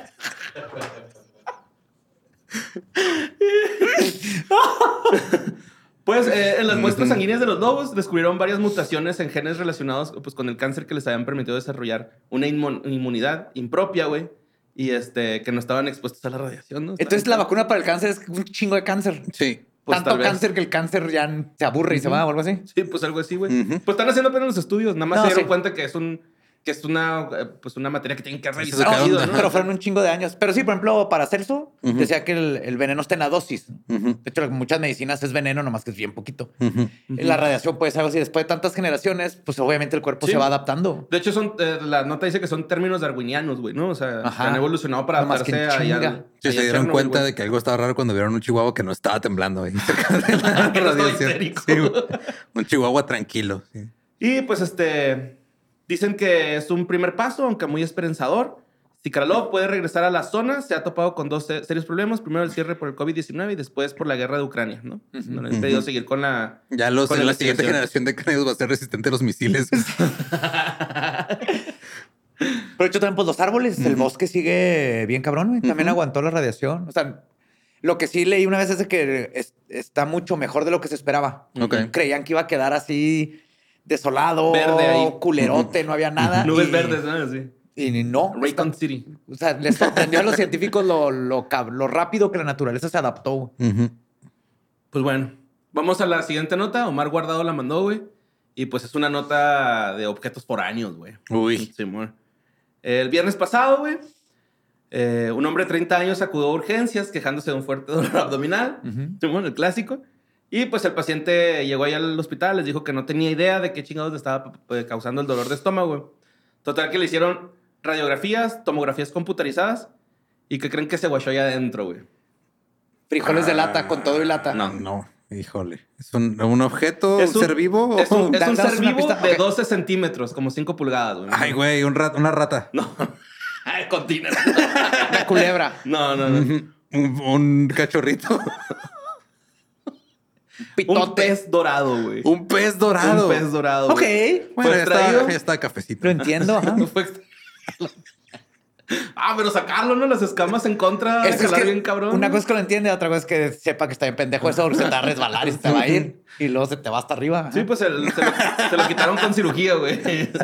Pues eh, en las muestras sanguíneas de los lobos descubrieron varias mutaciones en genes relacionados pues, con el cáncer que les habían permitido desarrollar una inmu- inmunidad impropia, güey. Y este, que no estaban expuestos a la radiación, ¿no? Entonces la vacuna para el cáncer es un chingo de cáncer. Sí. Pues, Tanto tal vez. cáncer que el cáncer ya se aburre y se va o algo así. Sí, pues algo así, güey. Ujú. Pues están haciendo apenas los estudios. Nada más No, se dieron sí. cuenta que es un... Que es una, eh, pues una materia que tienen que revisar. sacaron, chido, ajá. ¿no? Pero fueron un chingo de años. Pero sí, por ejemplo, para Celso, Ujú. decía que el, el veneno está en la dosis. Ujú. De hecho, muchas medicinas es veneno, nomás que es bien poquito. Ujú. La radiación puede ser algo así. Después de tantas generaciones, pues obviamente el cuerpo Sí. se va adaptando. De hecho, son, eh, la nota dice que son términos darwinianos, güey, ¿no? O sea, Ajá. que han evolucionado para No más que adaptarse en ahí chinga. al... Sí, ahí se al dieron Chernobyl, cuenta güey. de que algo estaba raro cuando vieron un chihuahua que no estaba temblando ahí cerca de la Que no estaba radiación. histérico. Sí, güey. Un chihuahua tranquilo. Sí. Y pues este... Dicen que es un primer paso, aunque muy esperanzador. Si Kralov puede regresar a la zona, se ha topado con dos se- serios problemas. Primero el cierre por el covid diecinueve y después por la guerra de Ucrania, ¿no? No le han pedido seguir con la... Ya los, con la siguiente investigación. generación de cráneos va a ser resistente a los misiles. Pero de hecho también, pues los árboles, el bosque sigue bien cabrón, güey. También aguantó la radiación. O sea, lo que sí leí una vez es de que es- está mucho mejor de lo que se esperaba. Ok. Creían que iba a quedar así desolado, Verde ahí. culerote, no había nada. Nubes y- verdes, ¿no? Sí. Y no. Raycon City. O sea, les sorprendió a los científicos lo, lo, cab- lo rápido que la naturaleza se adaptó. Ujú. Pues bueno, vamos a la siguiente nota. Omar Guardado la mandó, güey. Y pues es una nota de objetos foráneos, güey. Uy. Simón. El viernes pasado, güey, eh, un hombre de treinta años acudió a urgencias quejándose de un fuerte dolor abdominal. Simón, el clásico. Y pues el paciente llegó ahí al hospital, les dijo que no tenía idea de qué chingados le estaba eh, causando el dolor de estómago, güey. Total que le hicieron radiografías, tomografías computarizadas y que creen que se guachó ahí adentro, güey. Frijoles de lata con todo y lata. No. No, híjole. ¿Es un, un objeto, Es un ser vivo? Es un, es Da- un danos ser una vivo pista. de Ok. doce centímetros, como cinco pulgadas, güey. Ay, güey, un rat- una rata. No. Ay, continúa. Una culebra. No, no, no. Ujú. Un, un cachorrito. Pitote. Un pez dorado, güey. Un pez dorado. Un pez dorado. Ok. güey. Bueno, Fue ya está, extraído. ya está cafecito. Lo entiendo. ajá. Fue extra- Ah, pero sacarlo, ¿no? Las escamas en contra de Es, es jalar que bien cabrón. una cosa es que lo entiende, otra cosa es que sepa que está bien pendejo eso, porque se te va a resbalar y se te va a ir. Y luego se te va hasta arriba. ajá. Sí, pues el- se, lo, se lo quitaron con cirugía, güey.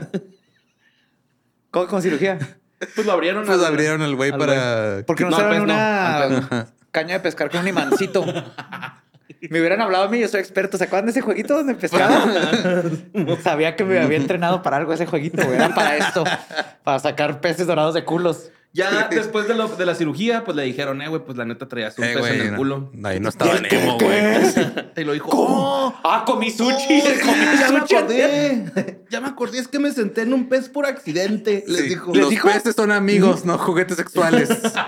¿Cómo con cirugía? Pues lo abrieron. Pues al- abrieron el güey al para... Porque no, No, se pues no, una al caña de pescar con un imancito. Me hubieran hablado a mí, yo soy experto. ¿Se acuerdan de ese jueguito donde pescaba? Sabía que me había entrenado para algo ese jueguito, güey. Era para esto, para sacar peces dorados de culos. Ya después de, lo- de la cirugía, pues le dijeron, eh, güey, pues la neta traías un Eh, pez güey, en el no. culo. Ahí no estaba Nemo, güey. Y lo dijo, ¿Cómo? Ah, comí sushi. comí ya me sushi. acordé. Ya me acordé, es que me senté en un pez por accidente. Les Sí. dijo. Los dijo? peces son amigos, no juguetes sexuales.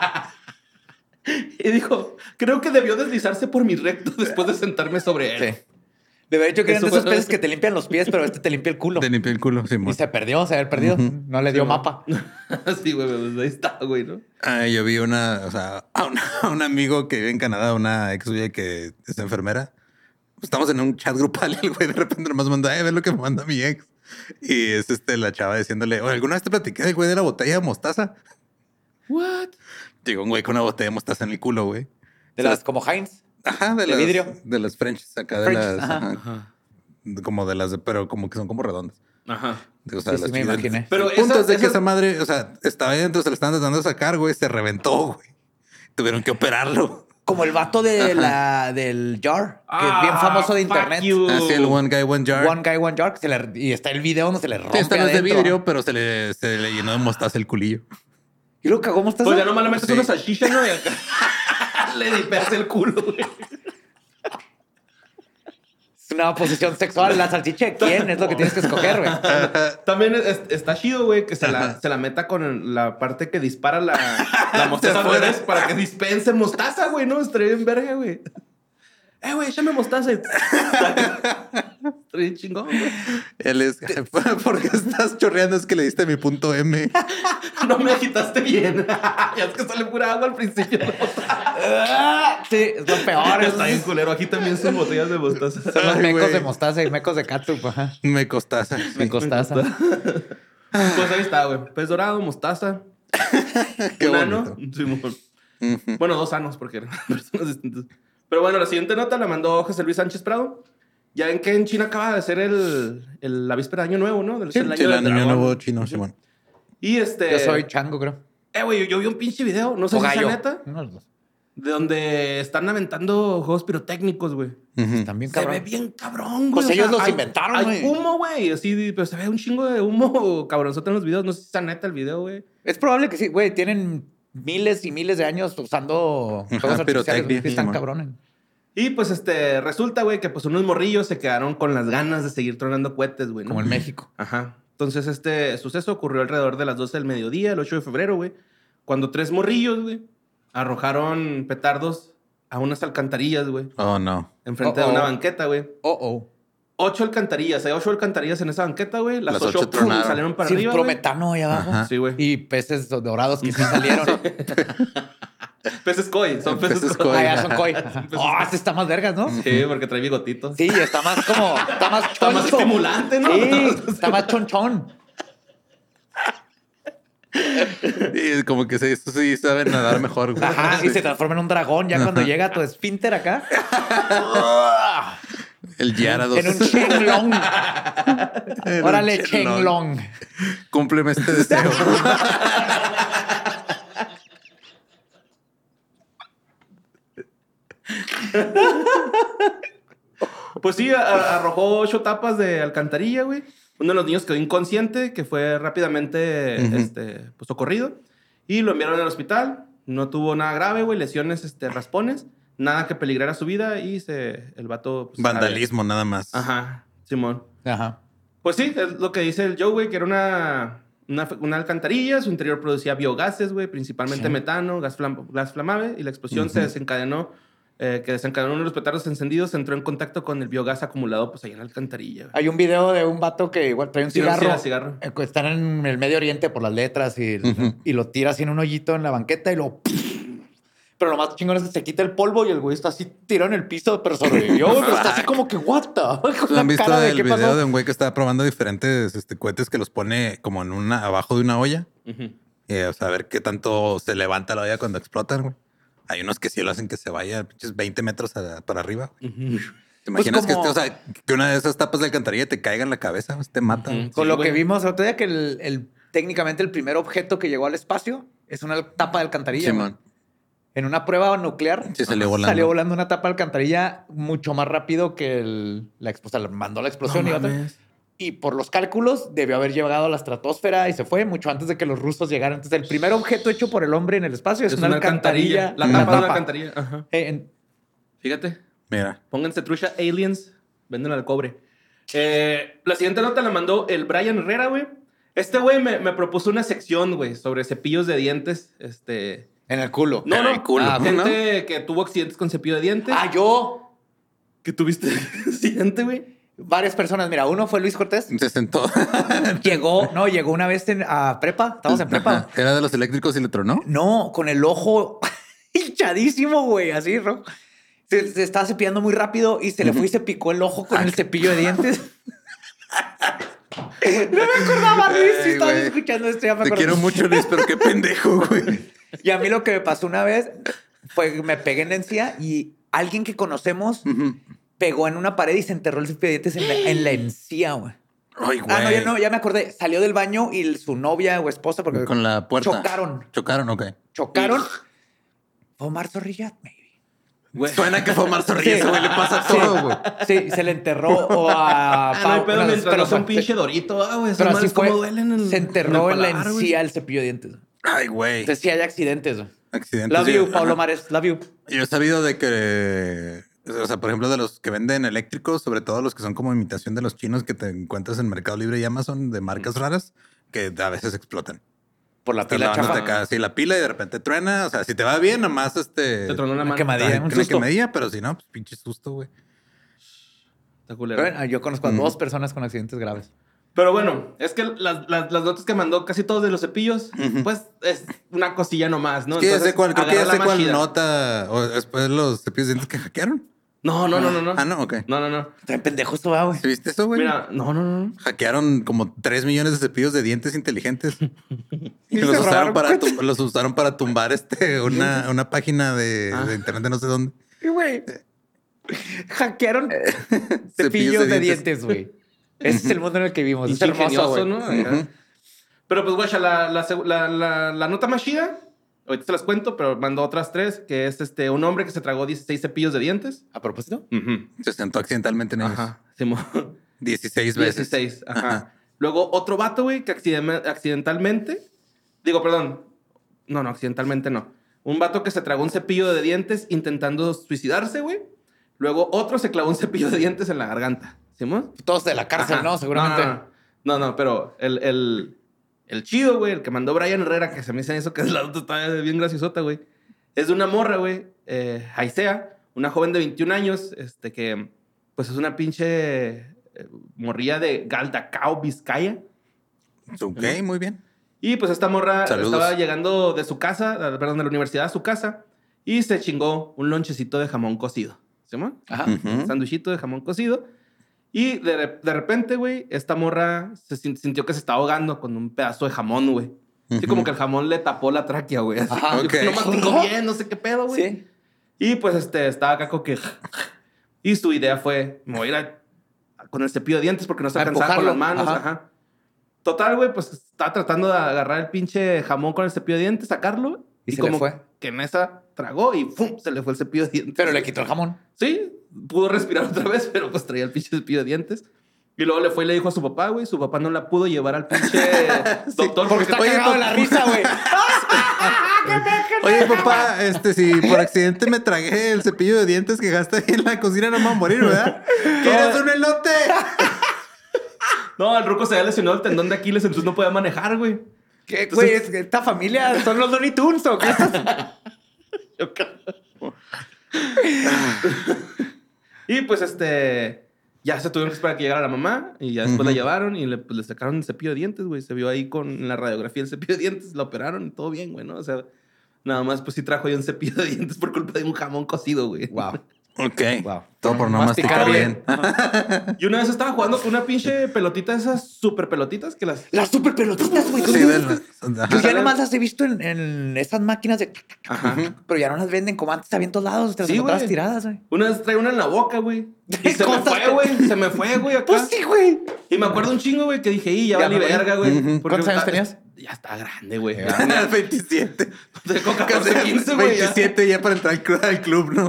Y dijo, creo que debió deslizarse por mi recto después de sentarme sobre él. Sí. De haber hecho que eran de Eso esos fue- peces que te limpian los pies, pero este te limpia el culo. Te limpió el culo, Simón. Y se perdió, se había perdido. No le dio Sí, mapa. Sí, güey, pues ahí está, güey, ¿no? Ah, yo vi una, o sea, a, una- a un amigo que vive en Canadá, una ex suya que es enfermera. estamos en un chat grupal y el güey de repente nomás manda, eh, ve lo que me manda mi ex. Y es este la chava diciéndole, oye, ¿alguna vez te platiqué del güey de la botella de mostaza? What? Llegó un güey con una botella de mostaza en el culo, güey. De las como Heinz. Ajá, de, de las vidrio. De las Frenches, acá de Frenches, las. ajá. Ajá. Ajá. Como de las, de- pero como que son como redondas. Ajá. O sea, Sí, las sí, me chidas. imaginé. Pero El punto esa- es de que esa- esa madre, o sea, estaba ahí dentro, se le estaban tratando de sacar, güey, se reventó, güey. Tuvieron que operarlo. Como el vato de la, del Jar, que Ah, es bien famoso de fuck internet. you. Así el One Guy, One Jar. One Guy, One Jar. que se le- y está el video donde se le rompe Sí, esta no es de adentro. vidrio, pero se le, se le llenó de mostaza el culillo. ¿Y lo cagó mostaza? Pues ya nomás le metes Sí. una salchicha, ¿no? Y acá le dipeas el culo, güey. Es una posición sexual. ¿La salchicha de quién? Es lo que tienes que escoger, güey. También es- está chido, güey, que se la, se la meta con la parte que dispara la, la mostaza al revés para que dispense mostaza, güey, ¿no? Estaría bien verga, güey. Eh, güey, échame mostaza. Estaría bien chingón, güey. Él es, ¿por qué estás chorreando? Es que le diste mi punto M. No me agitaste bien. Ya es que sale pura agua al principio. de mostaza. Ah, sí, es lo peor. Está bien culero. Aquí también son botellas de mostaza. Son los Ay, mecos güey. de mostaza y mecos de catsup. Ajá. Me costaza. Me costaza. Pues ahí está, güey. Pez dorado, mostaza. Qué un ano. bonito. Sí, mo- bueno, dos anos, porque eran personas distintas. Pero bueno, la siguiente nota la mandó José Luis Sánchez Prado. Ya ven que en China acaba de ser el, el- la víspera de Año Nuevo, ¿no? Del Sí, el sí, el del año dragón. nuevo chino, Simón. Y este... Yo soy chango, creo. Eh, güey, yo vi un pinche video, no sé O si es gallo. neta, Uno de los dos. de donde están aventando juegos pirotécnicos, güey. Ujú. También Se cabrón. ve bien cabrón, güey. Pues O sea, ellos los hay- inventaron, Hay güey. humo, güey. Así, pero se ve un chingo de humo cabronzote en los videos. No sé si está neta el video, güey. Es probable que sí, güey. Tienen miles y miles de años usando Ajá, juegos artificiales. pirotecnia, Que están Simón. cabrones. Y pues este, resulta, güey, que pues unos morrillos se quedaron con las ganas de seguir tronando cohetes, güey, ¿no? Como en México. Ajá. Entonces este suceso ocurrió alrededor de las doce del mediodía, el ocho de febrero, güey. Cuando tres morrillos, güey, arrojaron petardos a unas alcantarillas, güey. Oh, no. Enfrente Oh, de una oh. banqueta, güey. Oh, oh. Ocho alcantarillas. Hay ocho alcantarillas en esa banqueta, güey. Las, Las ocho, ocho pum, tronaron. salieron para Sin arriba, güey. prometano ahí abajo. Ajá. Sí, güey. Y peces dorados que sí salieron. Peces koi. Son peces, Peces koi. koi. Ah, ya son koi. Oh, este está más vergas, ¿no? Sí, porque trae bigotitos. Sí, está más como... Está más Está más choncho. estimulante, ¿no? Sí, está más chonchón. Y como que se, estos sí saben nadar mejor, güey. Ajá, y se transforma en un dragón ya cuando llega a tu esfínter acá. El Gyarados. En un Chenglong. En un Órale, Chenglong. Chenglong. Cúmpleme este deseo. Pues sí, a- arrojó ocho tapas de alcantarilla, güey. Uno de los niños quedó inconsciente, que fue rápidamente Ujú. este, pues, socorrido. Y lo enviaron al hospital. No tuvo nada grave, güey. Lesiones, este, raspones. Nada que peligrara su vida. Y se, el vato... pues, Vandalismo, nada más. Ajá, Simón. Ajá. Pues sí, es lo que dice el Joe, güey, que era una, una, una alcantarilla. Su interior producía biogases, güey, principalmente Sí. metano, gas, flam- gas flamable. Y la explosión se Ujú. desencadenó, eh, que desencadenó uno de los petardos encendidos. Entró en contacto con el biogás acumulado, pues, ahí en la alcantarilla, güey. Hay un video de un vato que igual trae un Sí, no, cigarro. sí, cigarro. Eh, Están en el Medio Oriente por las letras y, Ujú. y lo tira así en un hoyito en la banqueta y lo... Pero lo más chingón es que se quita el polvo y el güey está así tirado en el piso, pero sobrevivió. güey, pero está así como que, what the? Con la ¿Han visto cara de el qué video pasó. de un güey que está probando diferentes este, cohetes que los pone como en una, abajo de una olla? Ujú. Y a saber qué tanto se levanta la olla cuando explotan, güey. Hay unos que sí lo hacen que se vaya pinches veinte metros a- para arriba. güey. Ujú. ¿Te imaginas como- que, este, o sea, que una de esas tapas de alcantarilla te caiga en la cabeza? güey, Te mata. Ujú. güey. Con Sí, lo güey. que vimos el otro día, que el, el- técnicamente el primer objeto que llegó al espacio es una tapa de alcantarilla. Simón. güey. En una prueba nuclear Sí, salió volando. salió volando una tapa de alcantarilla mucho más rápido que el, la explosión. Mandó la explosión No y otra. mames. Y por los cálculos debió haber llegado a la estratosfera y se fue mucho antes de que los rusos llegaran. Entonces, el primer objeto hecho por el hombre en el espacio es, una, alcantarilla. La una tapa de una alcantarilla. Ajá. Eh, en- Fíjate. Mira. Pónganse trucha aliens. Venden al cobre. Eh, la siguiente nota la mandó el Brian Herrera, güey. Este güey me, me propuso una sección, güey, sobre cepillos de dientes. Este... en el culo. No, no. el culo, Ah, ¿no? gente que tuvo accidentes con cepillo de dientes. Ah, yo. ¿Que tuviste accidente, güey? Varias personas. Mira, uno fue Luis Cortés. Se sentó. Llegó, no, llegó una vez en- a prepa. Estábamos en prepa. Ajá. Era de los eléctricos y le tronó. No, con el ojo hinchadísimo, güey, así rojo. Se, se estaba cepillando muy rápido y se le fue y se picó el ojo con el cepillo de dientes. No me acordaba, Luis, si estabas güey. escuchando esto. Ya me Te acordé. quiero mucho, Luis, pero qué pendejo, güey. Y a mí lo que me pasó una vez fue que me pegué en la encía y alguien que conocemos pegó en una pared y se enterró el cepillo de dientes en la, en la encía, güey. Ay, güey. Ah, no, ya no, ya me acordé. Salió del baño y su novia o esposa, porque Con la puerta. chocaron. Chocaron, ok. Chocaron. Fue Omar Zorrilla, maybe. Güey. Suena que fue Omar Zorrilla, Sí. ese güey le pasa Sí. todo, güey. Sí, se le enterró o a... Ah, no hay pedo bueno, mientras pero no sea un fue- pinche dorito, ah, güey. Esas Pero así madres fue. cómo duelen en el- Se enterró en, el la paladar, güey. encía el cepillo de dientes. Ay, güey. Entonces sí hay accidentes. güey. Accidentes. Love sí. you, Pablo Ajá. Mares. Love you. Yo he sabido de que, o sea, por ejemplo, de los que venden eléctricos, sobre todo los que son como imitación de los chinos que te encuentras en Mercado Libre y Amazon de marcas raras, que a veces explotan. Por la Estás pila lavándote chafa. acá así la pila y de repente truena. O sea, si te va bien, nomás este... Te tronó una Una mano. quemadilla. Ay, un una susto. quemadilla, pero si no, pues pinche susto, güey. Está culero. Bueno, yo conozco a dos personas con accidentes graves. Pero bueno, es que las, las, las notas que mandó casi todos de los cepillos, pues es una cosilla nomás, ¿no? Es que ya sé cuál, creo que ya agarra sé la más cuál chida. nota. O después los cepillos de dientes que hackearon. No, no, no, no, no. Ah, no, ok. No, no, no. Está pendejo esto, va, güey. ¿Sí viste eso, güey? Mira, no, no, no. Hackearon como tres millones de cepillos de dientes inteligentes. Y Y los se usaron, robaron para cuentas. tum- los usaron para tumbar este, una, una página de, Ah. de internet de no sé dónde. Y, güey, hackearon cepillos de dientes, güey. Ese es el mundo en el que vivimos. Es Pinche hermoso, ingenioso, güey. ¿no? Ajá. Pero pues, guacha, la, la, seg- la, la, la nota más chida, ahorita se las cuento, pero mandó otras tres, que es este, un hombre que se tragó dieciséis cepillos de dientes. ¿A propósito? Ujú. Se sentó accidentalmente en ellos. Ajá. Simón. dieciséis veces. dieciséis, ajá. Ajá. Luego otro vato, güey, que accident- accidentalmente, digo, perdón, no, no, accidentalmente no. Un vato que se tragó un cepillo de dientes intentando suicidarse, güey. Luego otro se clavó un cepillo de dientes en la garganta. ¿Simón? Todos de la cárcel, Ajá. ¿no? Seguramente. No, no, no, no, pero el, el, el chido, güey, el que mandó Brian Herrera, que se me dice eso, que es la nota está bien graciosota, güey. Es de una morra, güey, eh, Aisea, una joven de veintiún años, este, que pues es una pinche eh, morrilla de Galdacao, Vizcaya. Ok, muy bien. Y pues esta morra Saludos. estaba llegando de su casa, eh, perdón, de la universidad a su casa, y se chingó un lonchecito de jamón cocido. ¿Sí, mo? Ajá. Ujú. Un sanduichito de jamón cocido. Y de, re- de repente, güey, esta morra se sin- sintió que se estaba ahogando con un pedazo de jamón, güey. Así Ujú. como que el jamón le tapó la tráquea, güey. Así, Ajá. yo Ok. no masticó bien, no sé qué pedo, güey. Sí. Y pues este, estaba acá con que... Y su idea fue, me voy a ir a- con el cepillo de dientes porque no se A alcanzaba con las empujarlo. manos. Ajá. Ajá. Total, güey, pues estaba tratando de agarrar el pinche jamón con el cepillo de dientes, sacarlo. Y se le como fue. que en esa tragó y ¡pum! Se le fue el cepillo de dientes. Pero le quitó el jamón. Sí, pudo respirar otra vez, pero pues traía el pinche cepillo de dientes. Y luego le fue y le dijo a su papá, güey. Su papá no la pudo llevar al pinche doctor Porque está Oye, cagado de la papá- risa, güey. Oye, papá, este, si por accidente me tragué el cepillo de dientes que gasté ahí en la cocina, no me voy a morir, ¿verdad? ¿Quieres un elote? No, el ruco se había lesionado el tendón de Aquiles, entonces no podía manejar, güey. ¿Qué, Entonces- güey? Es que esta familia son los Looney Tunes, ¿o qué? Y pues este... Ya se tuvieron que esperar a que llegara la mamá y ya después la llevaron y le, pues, le sacaron el cepillo de dientes, güey. Se vio ahí con la radiografía el cepillo de dientes, la operaron y todo bien, güey, ¿no? O sea, nada más pues sí trajo ahí un cepillo de dientes por culpa de un jamón cocido, güey. Wow. Ok. Wow. Todo por no Masticar masticar bien. bien. Y una vez estaba jugando con una pinche pelotita de esas super pelotitas que las... Las super pelotitas, güey. Sí, Yo del- ya ajá. nomás las he visto en, en esas máquinas de... Ajá. Pero ya no las venden como antes, había en todos lados. Te las Sí, encontrabas güey. tiradas, güey. Una vez traía una en la boca, güey. Y se me ¿Cómo fue, estás? güey. Se me fue, güey, acá. Pues sí, güey. Y me acuerdo un chingo, güey, que dije, y ya Ya vale me voy. verga, güey. Ujú. Porque ¿Cuántos años está- tenías? Ya está grande, güey. veintisiete. Tengo catorce, quince, güey. ya. veintisiete ya para entrar al club, al club, ¿no?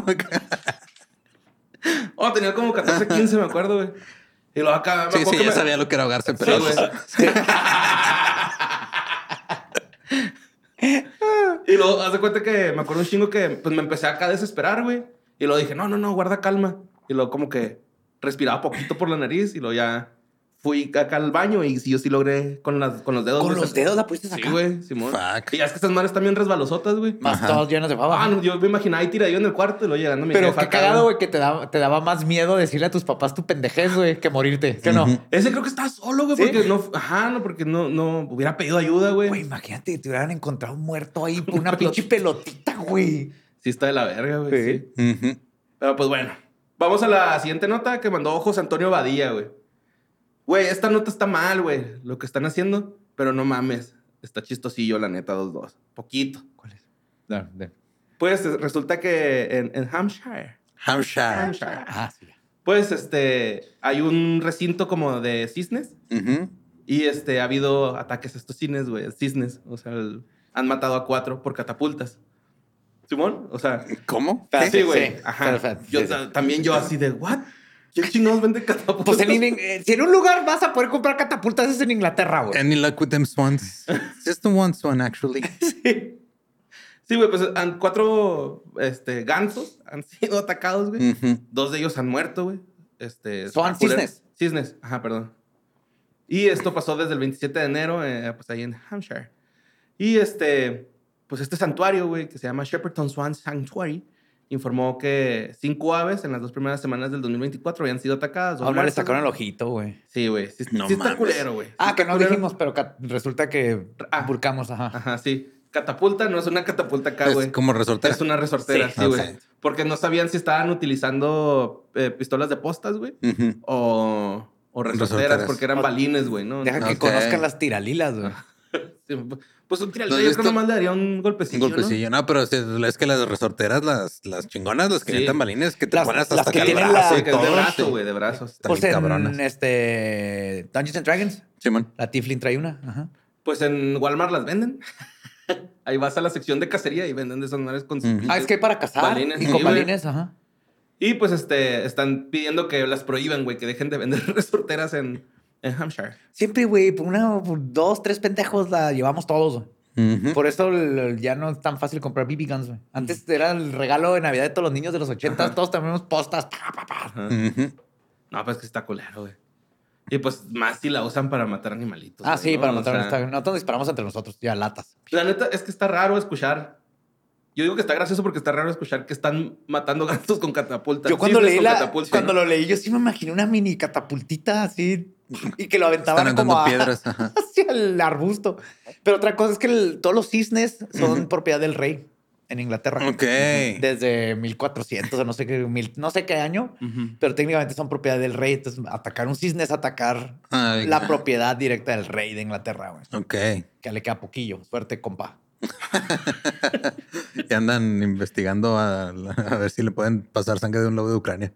Oh, tenía como catorce, quince, me acuerdo, güey. Y luego acá... me Sí, acuerdo sí, que ya me- sabía lo que era ahogarse, Sí, pero... güey. Y luego, haz de cuenta que me acuerdo un chingo que pues me empecé acá a desesperar, güey. Y luego dije, no, no, no, guarda calma. Y luego como que respiraba poquito por la nariz y luego ya fui acá al baño y sí, yo sí logré con, las, con los dedos. Con güey, los sacar- dedos la pudiste sacar. Sí, güey, Simón. Fuck. Y ya es que estas madres también resbalosotas, güey. Más Ajá. todos llenos de baba. Ah, no, yo me imaginaba ahí tiradillo en el cuarto y luego llegando a mi Pero jefa qué acá, cagado, güey, que te daba, te daba más miedo decirle a tus papás tu pendejez, güey, que morirte. ¿Sí o no? Ujú. Ese creo que estaba solo, güey, ¿Sí? porque no... Ajá, no, porque no, no hubiera pedido ayuda, güey. Güey, imagínate que te hubieran encontrado muerto ahí por una pinche pelotita, güey. Sí está de la verga, güey. Sí. Sí. Ujú. Pero pues bueno, vamos a la siguiente nota que mandó José Antonio Badía, güey. Güey, esta nota está mal, güey, lo que están haciendo, pero no mames. Está chistosillo, la neta, dos dos. Poquito. ¿Cuál es? No, de... Pues resulta que en, en Hampshire. Hampshire. Hampshire. Ah, sí. Pues este, hay un recinto como de cisnes. Ujú. Y este, ha habido ataques a estos cisnes, güey. Cisnes. O sea, el- han matado a cuatro por catapultas. ¿Simón? O sea, ¿Cómo? sí, güey. Sí. Ajá. Perfecto. Yo Sí, sí. ta- también yo así de, ¿what? ¿Quién chingados vende catapultas? Pues en, en- eh, si en un lugar vas a poder comprar catapultas es en Inglaterra, güey. Any luck with them swans? Just the one swan, actually. Sí. Sí, güey, pues han, cuatro este, gansos han sido atacados, güey. Ujú. Dos de ellos han muerto, güey. Este, Son está culero. cisnes. Cisnes, ajá, perdón. Y esto pasó desde el veintisiete de enero, eh, pues ahí en Hampshire. Y este, pues este santuario, güey, que se llama Shepperton Swan Sanctuary, informó que cinco aves en las dos primeras semanas del dos mil veinticuatro habían sido atacadas. dos A uno le muertas, sacaron el güey. ojito, güey. Sí, güey. Sí, No sí está mames. culero, güey. Sí Ah, está que no culero. dijimos, pero ca- resulta que Ah. vulcamos, ajá. Ajá, sí. Catapulta no es una catapulta acá, Es güey. como resortera. Es una resortera, Sí, sí, güey. ok. Porque no sabían si estaban utilizando eh, pistolas de postas, güey. Ujú. O, o resorteras, Resorteras. porque eran balines, güey, ¿no? Deja que Ok. conozcan las tiralilas, güey. Sí, pues un tiralillo, No, yo yo creo que esto- nomás le daría un Un golpecillo, golpecillo. No, pero si- es que las resorteras, las, las chingonas, las que Sí. avientan balines, que te Las- pones hasta las que acá el tienen ¿no? brazo Sí, y que es de todo, brazo, sí. güey, de brazos. Están Pues bien en cabronas. este Dungeons and Dragons, Simón. la Tiflin trae una. Ajá. Pues en Walmart las venden. Ahí vas a la sección de cacería y venden de esas madres con sus Ujú. pinches Ah, es que hay para cazar balines, y sí, con güey. balines, ajá. Y pues este, están pidiendo que las prohíban, güey, que dejen de vender resorteras en, en Hampshire. Siempre, güey, por una, por dos, tres pendejos la llevamos todos, güey. Ujú. Por eso el- ya no es tan fácil comprar B B guns, güey. Antes era el regalo de Navidad de todos los niños de los ochentas. Ajá. Todos tenemos postas. Pa, pa, pa. Ajá. Ujú. No, pues que está culero, güey. Y pues más si la usan para matar animalitos. Ah, güey, sí, ¿no? para O matar. sea, está bien. Nosotros disparamos entre nosotros, ya latas. La neta es que está raro escuchar. Yo digo que está gracioso porque está raro escuchar que están matando gansos con catapultas. Yo cuando cisnes leí con la, catapultas. cuando lo leí, yo sí me imaginé una mini catapultita así y que lo aventaban Están como aventando a- piedras, ajá. hacia el arbusto. Pero otra cosa es que el- todos los cisnes son Ujú. propiedad del rey en Inglaterra. Ok. Desde mil cuatrocientos o no sé qué, mil- no sé qué año, Ujú. pero técnicamente son propiedad del rey. Entonces, atacar un cisne es atacar Ay, la propiedad directa del rey de Inglaterra, güey. Ok. Que le queda poquillo. Suerte, compa. Y andan investigando a, a ver si le pueden pasar sangre de un lobo de Ucrania.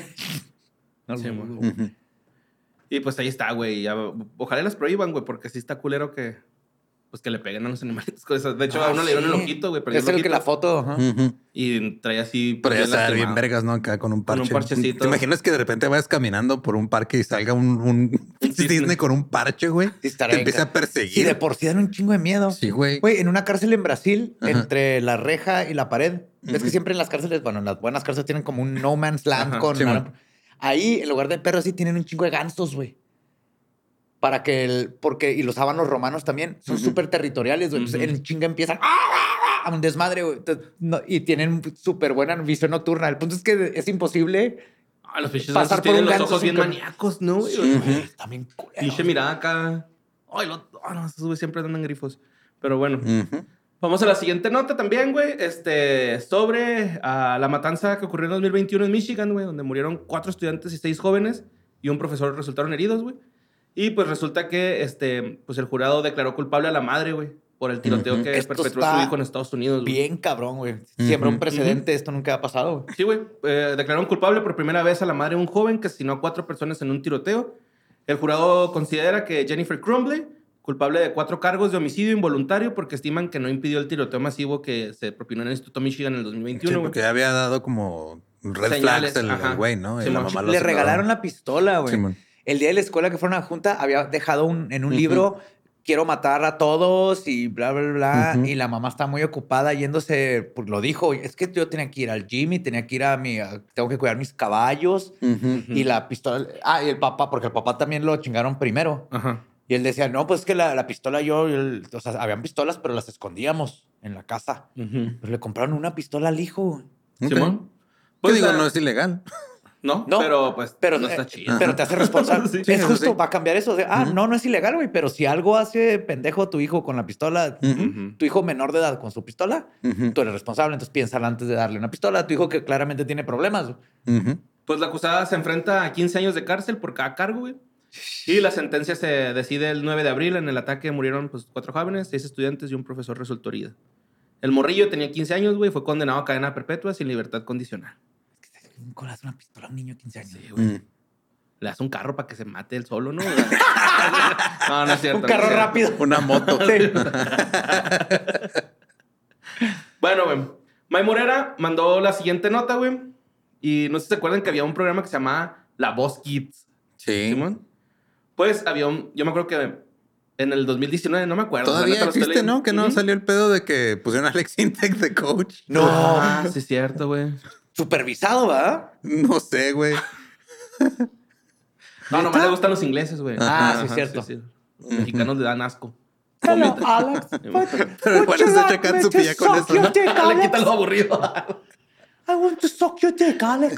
No, Sí, no, mo. no. Ujú. Y pues ahí está, güey. Ya- Ojalá las prohíban, güey, porque sí está culero que, pues, que le peguen a los animalitos con esas. De hecho, Ah, a uno le dieron el sí. ojito, güey. perdió Es el el que la ojito. foto. ajá. Ujú. Y trae así. Pero ya pues, está bien lastimado. vergas, ¿no? Acá con un Con parche. un parchecito. ¿Te imaginas que de repente vayas caminando por un parque y salga un, un cisne. cisne con un parche, güey? Sí, Te estaría empieza bien. a perseguir. Sí, de por sí dan un chingo de miedo. Sí, güey. Güey, en una cárcel en Brasil, Ajá. entre la reja y la pared, ves que Ujú. siempre en las cárceles, bueno, en las buenas cárceles tienen como un no man's land Ajá, con... sí, man. Ahí, en lugar de perros, sí tienen un chingo de gansos, güey. Para que el... Porque... Y los sábanos romanos también son Ujú. súper territoriales, güey. Entonces, Ujú. en chinga empiezan... A un desmadre, güey. Entonces, no- y tienen súper buena visión nocturna. El punto es que es imposible... Ah, los pinches Pasar gansos por tienen un los ganso ojos sin bien que- maníacos, ¿no, güey? Ujú. También culeros. Pinche mirada acá. Ay, lo... ah, no, esos güey siempre andan grifos. Pero bueno. Ujú. Vamos a la siguiente nota también, güey. Este, sobre ah, la matanza que ocurrió en dos mil veintiuno en Michigan, güey, donde murieron cuatro estudiantes y seis jóvenes y un profesor resultaron heridos, güey. Y pues resulta que este, pues el jurado declaró culpable a la madre, güey, por el tiroteo Ujú. que Esto perpetró está su hijo en Estados Unidos, güey. Bien cabrón, güey. Siempre Ujú. un precedente. Esto nunca ha pasado, güey. Sí, güey. Eh, declararon culpable por primera vez a la madre de un joven que asesinó a cuatro personas en un tiroteo. El jurado considera que Jennifer Crumbley, culpable de cuatro cargos de homicidio involuntario porque estiman que no impidió el tiroteo masivo que se propinó en el Instituto Michigan en el dos mil Sí, veintiuno, güey. porque ya había dado como red Señales, flags el ajá. el güey, ¿no? Y Sí, la mon. mamá lo Le aceptaba. regalaron la pistola, güey. Simón. El día de la escuela que fueron a la junta había dejado un- en un Ujú. libro, quiero matar a todos y bla, bla, bla. Ujú. Y la mamá está muy ocupada yéndose, pues lo dijo, es que yo tenía que ir al gym y tenía que ir a mi, a- tengo que cuidar mis caballos. Ujú. Y la pistola, ah, y el papá, porque el papá también lo chingaron primero. Ajá. Y él decía, no, pues es que la, la pistola yo, el- o sea, habían pistolas, pero las escondíamos en la casa. Ujú. Pero le compraron una pistola al hijo, güey. Ok. Simón. ¿Qué Pues digo? la- No es ilegal. No, No, pero pues pero, no está eh, chido. pero te hace responsable. Sí, es eso justo, sí. va a cambiar eso. O sea, ah, no, no es ilegal, güey, pero si algo hace pendejo a tu hijo con la pistola, Ujú. tu hijo menor de edad con su pistola, Ujú. tú eres responsable. Entonces piénsala antes de darle una pistola a tu hijo que claramente tiene problemas. güey. Ujú. Pues la acusada se enfrenta a quince años de cárcel por cada cargo, güey. Y la sentencia se decide el nueve de abril. En el ataque murieron pues, cuatro jóvenes, seis estudiantes y un profesor resultó herido. El morrillo tenía quince años, güey. Fue condenado a cadena perpetua sin libertad condicional. ¿Cómo le das una pistola a un niño de quince años? Sí, güey. Mm. Le das un carro para que se mate él solo, ¿no? No, no es cierto. Un carro no es cierto. rápido. Una moto. Sí. Bueno, güey. May Morera mandó la siguiente nota, güey. Y no sé si se acuerdan que había un programa que se llamaba La Voz Kids. Sí. ¿Simón? Pues había un... Yo me acuerdo que en el dos mil diecinueve, no me acuerdo. la Todavía neta lo estoy existe, leyendo. ¿no? Que no Ujú. salió el pedo de que pusieron a Alex Intec de coach. No. Ah, sí es cierto, güey. Supervisado, ¿verdad? No sé, güey. No, nomás le gustan los ingleses, güey. Ah, sí, Ajá, cierto. Los mexicanos le dan asco. Hello, Vomita. Alex. Pero igual se echa cansupilla con eso, ¿no? Le quita lo aburrido. I want to suck your dick, Alex.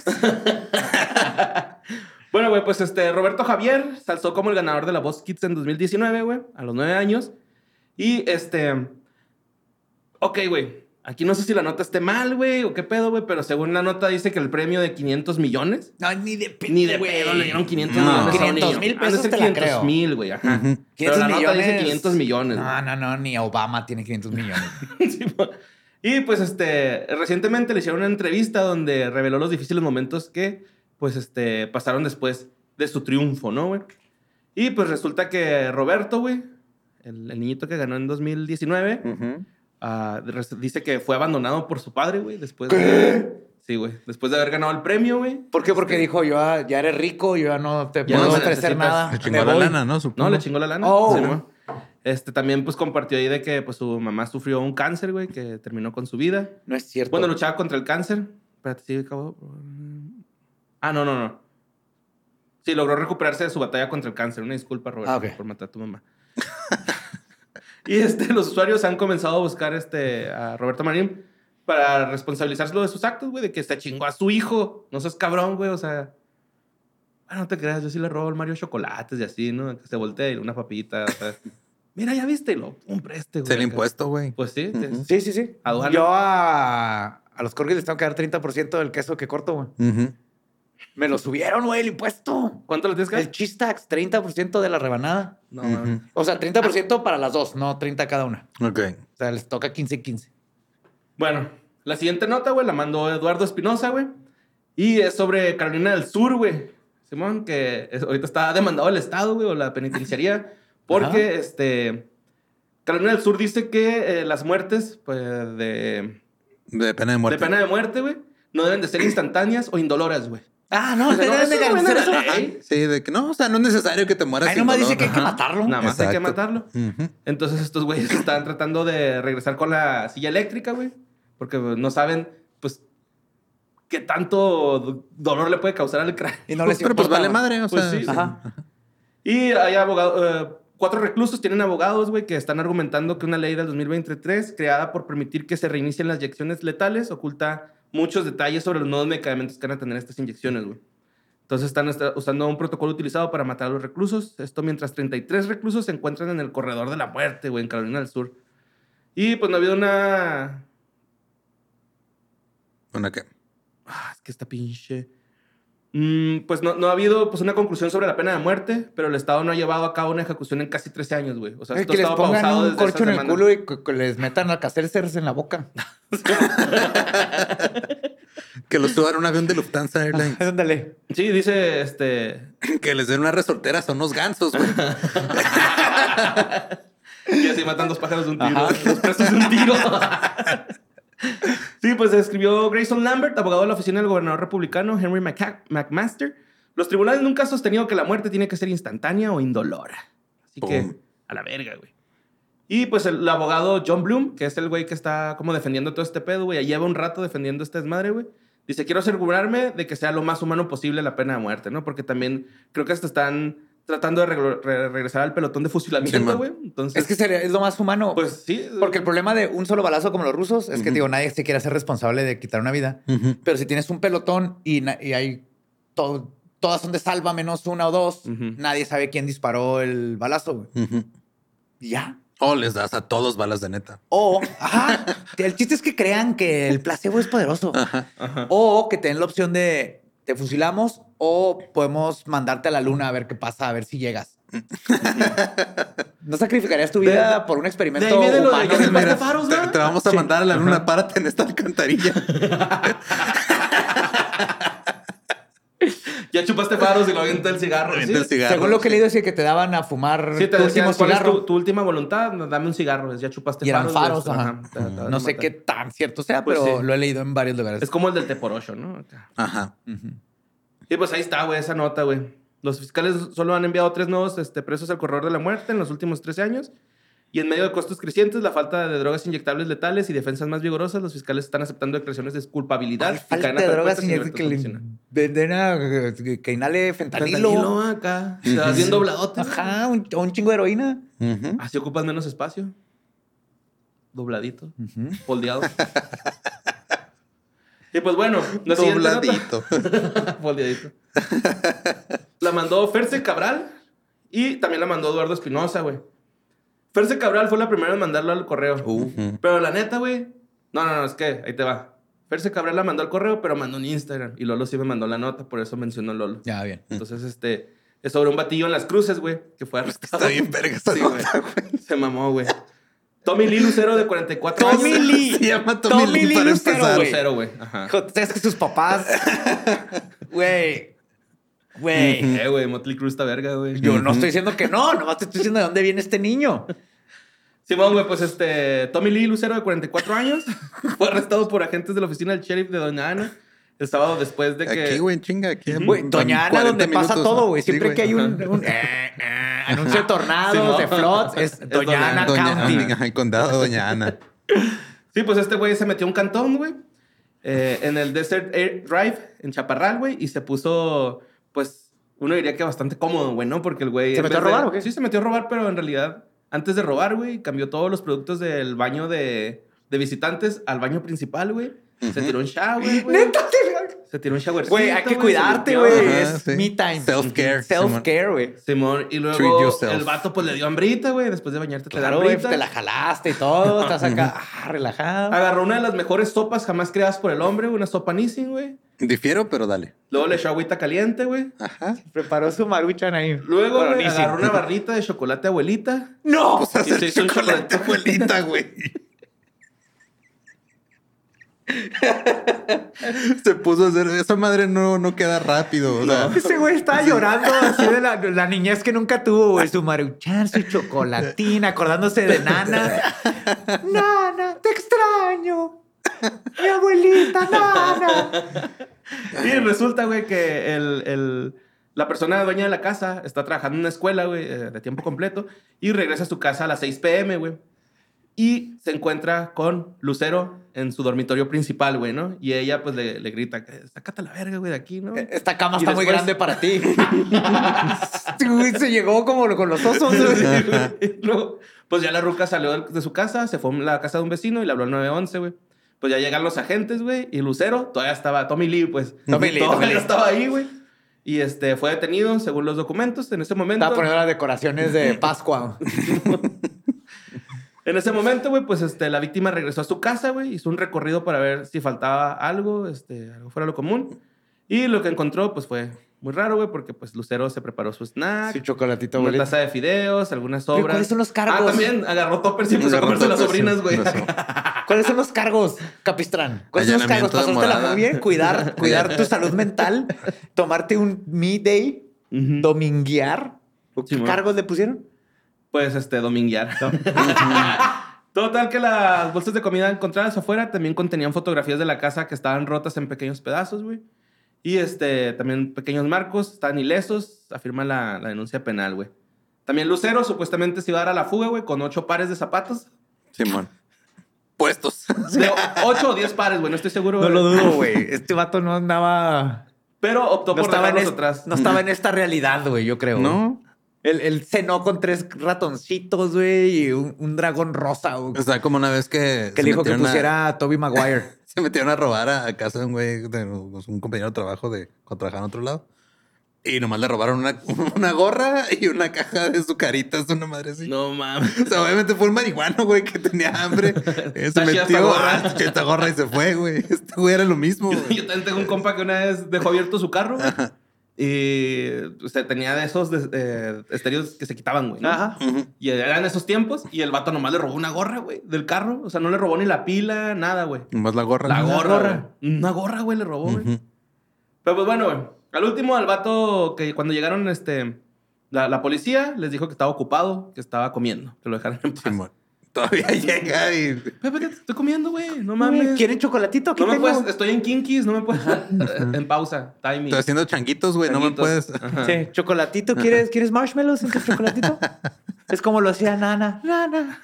Bueno, güey, pues este Roberto Javier se alzó como el ganador de la Voz Kids en dos mil diecinueve, güey, a los nueve años. Y este... Ok, güey. Aquí no sé si la nota esté mal, güey, o qué pedo, güey, pero según la nota dice que el premio de quinientos millones... No, ni de pedo, Ni de güey. pedo le dieron quinientos No. millones a un quinientos niño. mil Han de pesos ser te la creo. quinientos mil, güey, ajá. Ujú. Pero quinientos la nota millones. dice quinientos millones. No, no, no, ni Obama tiene quinientos millones. Sí, po. Y pues este, recientemente le hicieron una entrevista donde reveló los difíciles momentos que pues este, pasaron después de su triunfo, ¿no, güey? Y pues resulta que Roberto, güey, el, el niñito que ganó en dos mil diecinueve, Ujú. ah, res- dice que fue abandonado por su padre, güey, después de... Sí, güey, después de haber ganado el premio, güey. ¿Por qué? Porque dijo, yo ya ya eres rico, yo ya no te Ya puedo no me ofrecer necesitas. nada. Le Me chingó la voy. lana, ¿no? Supongo. No, le chingó la lana. Oh. Sí, ¿no? Este, también pues compartió ahí de que pues su mamá sufrió un cáncer, güey, que terminó con su vida. No es cierto. Bueno, luchaba contra el cáncer. Espérate, sí, acabó. Ah, no, no, no. Sí, logró recuperarse de su batalla contra el cáncer. Una disculpa, Roberto, Ah, ok. por matar a tu mamá. Y este, los usuarios han comenzado a buscar este, a Roberto Marín para responsabilizárselo de sus actos, güey, de que se chingó a su hijo. No seas cabrón, güey, o sea... Bueno, no te creas, yo sí le robo al Mario chocolates y así, ¿no? Que se voltea y una papita, o sea... Mira, ya viste, y lo un preste, güey. Es el acá. impuesto, güey. Pues sí. te- Ujú. Sí, sí, sí. Aduana. Yo a, a los corgis les tengo que dar treinta por ciento del queso que corto, güey. Ujú. Me lo subieron, güey, el impuesto. ¿Cuánto le tienes que El dar? cheese tax, treinta por ciento de la rebanada. No, Ujú. mames. O sea, treinta por ciento para las dos, no treinta cada una. Ok. O sea, les toca quince y quince. Bueno, la siguiente nota, güey, la mandó Eduardo Espinosa, güey. Y es sobre Carolina del Sur, güey. Simón, que es- ahorita está demandado el Estado, güey, o la penitenciaría. Porque, Ajá. este... Carolina del Sur dice que eh, las muertes, pues, de... De pena de muerte. De pena de muerte, güey, no deben de ser instantáneas o indoloras, güey. Ah, no, O sea, no, deben de eso no garantizar viene de eso. la ley. Sí, de que no, o sea, no es necesario que te mueras. Ahí sin nomás dolor. dice que hay que Ajá. matarlo. Nada más hay que Exacto. matarlo. Ujú. Entonces estos güeyes están tratando de regresar con la silla eléctrica, güey. Porque no saben, pues, qué tanto do- dolor le puede causar al cráneo. Y no les Pero pues importa, vale güey. madre, o Pues sea. sí, sí. Ajá. Y hay abogados, cuatro reclusos tienen abogados, güey, que están argumentando que una ley del dos mil veintitrés, creada por permitir que se reinicien las inyecciones letales, oculta muchos detalles sobre los nuevos medicamentos que van a tener estas inyecciones, güey. Entonces están esta- usando un protocolo utilizado para matar a los reclusos. Esto mientras treinta y tres reclusos se encuentran en el corredor de la muerte, güey, en Carolina del Sur. Y pues no ha habido una... ¿Una qué? Ah, es que esta pinche... Mm, pues no, no ha habido pues, una conclusión sobre la pena de muerte, pero el Estado no ha llevado a cabo una ejecución en casi trece años, güey. O sea, Es esto que ha les estado pongan pausado un desde corcho en esa el semana. culo y que, que les metan alcacelcers en la boca. Que los suban a un avión de Lufthansa Airlines. Ándale. Sí, dice este... Que les den unas resorteras a unos gansos, güey. Y así matan dos pájaros de un tiro. Ajá. Dos presos de un tiro. Sí, pues escribió Grayson Lambert, abogado de la oficina del gobernador republicano Henry McCa- McMaster. Los tribunales nunca han sostenido que la muerte tiene que ser instantánea o indolora. Así Pum. que, a la verga, güey. Y pues el, el abogado John Bloom, que es el güey que está como defendiendo todo este pedo, güey. Ya lleva un rato defendiendo este desmadre, güey. Dice, quiero asegurarme de que sea lo más humano posible la pena de muerte, ¿no? Porque también creo que hasta están tratando de reglo- re- regresar al pelotón de Sí, fusilamiento, man. güey. Entonces, Es que sería- es lo más humano. pues sí. Porque el problema de un solo balazo como los rusos es que, Ujú. digo, nadie se quiere hacer responsable de quitar una vida. Ujú. Pero si tienes un pelotón y, na- y hay todo, todas son de salva menos una o dos. Ujú. Nadie sabe quién disparó el balazo, güey. Ujú. Y ya. O les das a todos balas de neta. O, ajá, el chiste es que crean que el placebo es poderoso. Ajá. Ajá. O que te den la opción de te fusilamos o podemos mandarte a la luna a ver qué pasa, a ver si llegas. ¿No sacrificarías tu vida De- por un experimento de ahí viene lo de humano? que se Mira, mata faros, Te, ¿no? te vamos a Sí. mandar a la luna, párate en esta alcantarilla. Ya chupaste faros y lo avienta el cigarro. Avienta ¿sí? el cigarro. Según lo que he leído, es que te daban a fumar Sí, te tu decían, último ¿cuál es cigarro. tu, tu última voluntad? Dame un cigarro. Ya chupaste Y eran faros. faros, pues, ajá. te- te van a No sé matar. qué tan cierto sea, Pues pero sí. lo he leído en varios lugares. Es como el del Teporocho, ¿no? Acá. Ajá. Y pues ahí está, güey, esa nota, güey. Los fiscales solo han enviado tres nuevos este, presos al corredor de la muerte en los últimos trece años. Y en medio de costos crecientes, la falta de drogas inyectables letales y defensas más vigorosas, los fiscales están aceptando declaraciones de culpabilidad. Ay, y falta cadena de perpetua drogas sin sin libertad que le condicional. venden a que que inhale fentanilo. Fentanilo acá. Se va bien dobladote. güey. Ajá, un, o un chingo de heroína. Ujú. Así ocupas menos espacio. Dobladito. Foldeado. Y pues bueno, la siguiente nota- Dobladito. Foldeadito. La mandó Ferce Cabral y también la mandó Eduardo Espinosa, güey. Ferce Cabral fue la primera en mandarlo al correo. Ujú. Pero la neta, güey. No, no, no, es que ahí te va. Ferce Cabral la mandó al correo, pero mandó un Instagram. Y Lolo sí me mandó la nota, por eso mencionó Lolo. Ya, bien. Entonces, este... Es sobre un batillo en Las Cruces, güey, que fue arrestado. Está bien verga esa Sí, nota, güey. Se mamó, güey. Tommy Lee Lucero, de cuarenta y cuatro Tommy años. Lee. Se llama Tommy, Tommy Lee Lee para Lucero, empezar. güey. Lucero, güey. Ajá. Hijo, es que sus papás. Güey. Güey. Eh, güey, Motley Crue está verga, güey. Yo no estoy diciendo que no, nomás te estoy diciendo de dónde viene este niño. Simón, güey, pues este... Tommy Lee Lucero, de cuarenta y cuatro años, fue arrestado por agentes de la oficina del sheriff de Doña Ana el sábado después de que... Aquí, güey, en chinga. Aquí en- Güey, Doña Ana, cuarenta donde pasa minutos, todo, ¿no? güey. Sí, Siempre güey. que hay un, Ajá. un, eh, eh, anuncio de tornados, Simón. de floods, es Es Doña Doña Ana Ana. Doña County. Ana, ajá, el condado Doña Ana. Sí, pues este güey se metió a un cantón, güey, eh, en el Desert Air Drive, en Chaparral, güey, y se puso, pues, uno diría que bastante cómodo, güey, ¿no? Porque el güey... ¿Se en metió a vez de- robar o qué? Sí, se metió a robar, pero en realidad, antes de robar, güey, cambió todos los productos del baño de, de visitantes al baño principal, güey. Se tiró un shower, güey. Neta, Se tiró un shower. güey, hay que cuidarte, se güey. limpió. Ajá, Es sí. me time. Self-care, Self-care, güey. Simón, y Treat luego yourself. el vato pues le dio hambrita, güey. Después de bañarte te Claro, da güey, hambrita. te la jalaste y todo. Estás acá, ah, relajado. Agarró una de las mejores sopas jamás creadas por el hombre, una sopa Nissin, güey. Difiero, pero dale. Luego le echó agüita caliente, güey. Ajá. Preparó su maruchan ahí. Luego Bueno, güey, ni sí. agarró una barrita de chocolate abuelita. ¡No! O sea, Y se hacer hizo un chocolate chocolate. abuelita, güey. Se puso a hacer... Esa madre no, no queda rápido. O sea, Ese güey estaba llorando así de la, la niñez que nunca tuvo, güey. Su maruchan, su chocolatina, acordándose de Nana. Nana, te extraño. Mi abuelita, Nana. Y resulta, güey, que el, el- la persona dueña de la casa está trabajando en una escuela, güey, eh, de tiempo completo. Y regresa a su casa a las seis p.m., güey. Y se encuentra con Lucero en su dormitorio principal, güey, ¿no? Y ella, pues, le, le grita, que sácate la verga, güey, de aquí, ¿no? Esta cama Y está muy después- grande para ti. Este güey se llegó como con los osos. güey. Sí, güey. Y luego, pues ya la ruca salió de su casa, se fue a la casa de un vecino y le habló al nueve once, güey. Pues ya llegan los agentes, güey, y Lucero todavía estaba, Tommy Lee, pues. Tommy Lee, todavía Tommy Lee. estaba ahí, güey. Y este, fue detenido, según los documentos, en ese momento. Estaba poniendo las decoraciones de Pascua. En ese momento, güey, pues este, la víctima regresó a su casa, güey, hizo un recorrido para ver si faltaba algo, este, algo fuera de lo común. Y lo que encontró, pues fue muy raro, güey, porque pues Lucero se preparó su snack. Su chocolatito, Una abuelita. taza de fideos, algunas Pero sobras. ¿cuáles son los cargos? Ah, también agarró toppers y empezó a Agarró comerse las toppers, sobrinas, sí. güey. Empezó. ¿Cuáles son los cargos, Capistrán? ¿Cuáles son los cargos? Allanamiento de Pasártela morada. muy bien, cuidar, cuidar tu salud mental, tomarte un me day, Ujú. dominguear. ¿O ¿Qué Simón. cargos le pusieron? Pues, este, dominguear. Total que las bolsas de comida encontradas afuera también contenían fotografías de la casa que estaban rotas en pequeños pedazos, güey. Y este, también pequeños marcos, estaban ilesos, afirma la, la denuncia penal, güey. También Lucero supuestamente se iba a dar a la fuga, güey, con ocho pares de zapatos. Simón. Puestos. De ocho o diez pares, güey, no estoy seguro. No güey. lo dudo, güey. Este vato no andaba... Pero optó No por estaba, en dejarlos es- atrás. no estaba en esta realidad, güey, yo creo. ¿No? Él, él cenó con tres ratoncitos, güey, y un, un dragón rosa, güey. O sea, como una vez que... Que se le dijo que metieron a- pusiera a Tobey Maguire. Se metieron a robar a, a casa de un güey, de un compañero de trabajo de cuando trabajaba en otro lado. Y nomás le robaron una, una gorra y una caja de sucaritas, una madre así. No mames. O sea, obviamente fue un marihuano, güey, que tenía hambre. Eh, se metió esta gorra. Ah, esta gorra y se fue, güey. Este güey era lo mismo. Yo, yo también tengo un compa que una vez dejó abierto su carro. Ajá. Y o sea, tenía de esos de, eh, estéreos que se quitaban, güey, ¿no? Ajá. Uh-huh. Y eran esos tiempos. Y el vato nomás le robó una gorra, güey, del carro. O sea, no le robó ni la pila, nada, güey. Nomás la gorra. La ¿no? gorra, gorra. Una gorra, güey, le robó, güey. Uh-huh. Pero pues bueno, güey. Al último, al vato que cuando llegaron este, la, la policía, les dijo que estaba ocupado, que estaba comiendo, que lo dejaran en paz. Sí, todavía llega y... Pepe, estoy comiendo, güey. No mames. ¿Quieren chocolatito? Aquí no me tengo. puedes... Estoy en Kinkis. No me puedes... en pausa. Timing. Estoy haciendo changuitos, güey. No me puedes... Ajá. Sí. ¿Chocolatito? ¿Quieres, ¿Quieres marshmallows en tu chocolatito? Es como lo hacía Nana. Nana.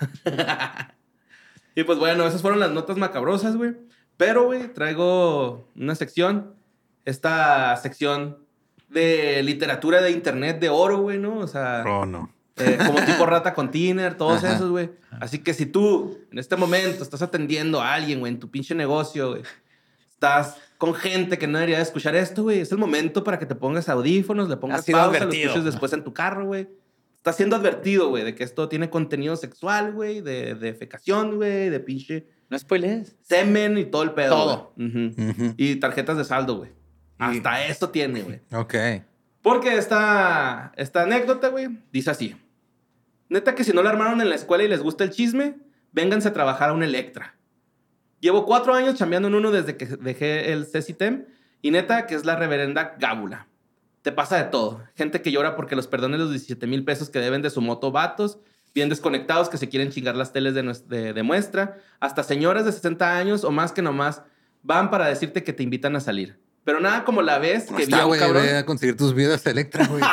Y pues bueno, esas fueron las notas macabrosas, güey. Pero, güey, traigo una sección... Esta sección de literatura de internet de oro, güey, ¿no? O sea... Oh, no. Eh, como tipo Rata Container, todos Ajá. esos, güey. Así que si tú, en este momento, estás atendiendo a alguien, güey, en tu pinche negocio, güey. Estás con gente que no debería de escuchar esto, güey. Es el momento para que te pongas audífonos, le pongas pausa, advertido. Lo escuches después en tu carro, güey. Estás siendo advertido, güey, de que esto tiene contenido sexual, güey, de, de fecación, güey, de pinche... No spoilees. Semen y todo el pedo. Todo. Uh-huh. Uh-huh. Y tarjetas de saldo, güey. Hasta esto tiene, güey. Ok. Porque esta, esta anécdota, güey, dice así. Neta que si no la armaron en la escuela y les gusta el chisme, vénganse a trabajar a un Electra. Llevo cuatro años chambeando en uno desde que dejé el CECITEM y neta que es la reverenda gábula. Te pasa de todo. Gente que llora porque los perdones los diecisiete mil pesos que deben de su moto vatos, bien desconectados que se quieren chingar las teles de, de, de muestra, hasta señoras de sesenta años o más que nomás van para decirte que te invitan a salir. Pero nada como la vez que está, vi a un wey, cabrón... Ve a conseguir tus vidas Electra, güey.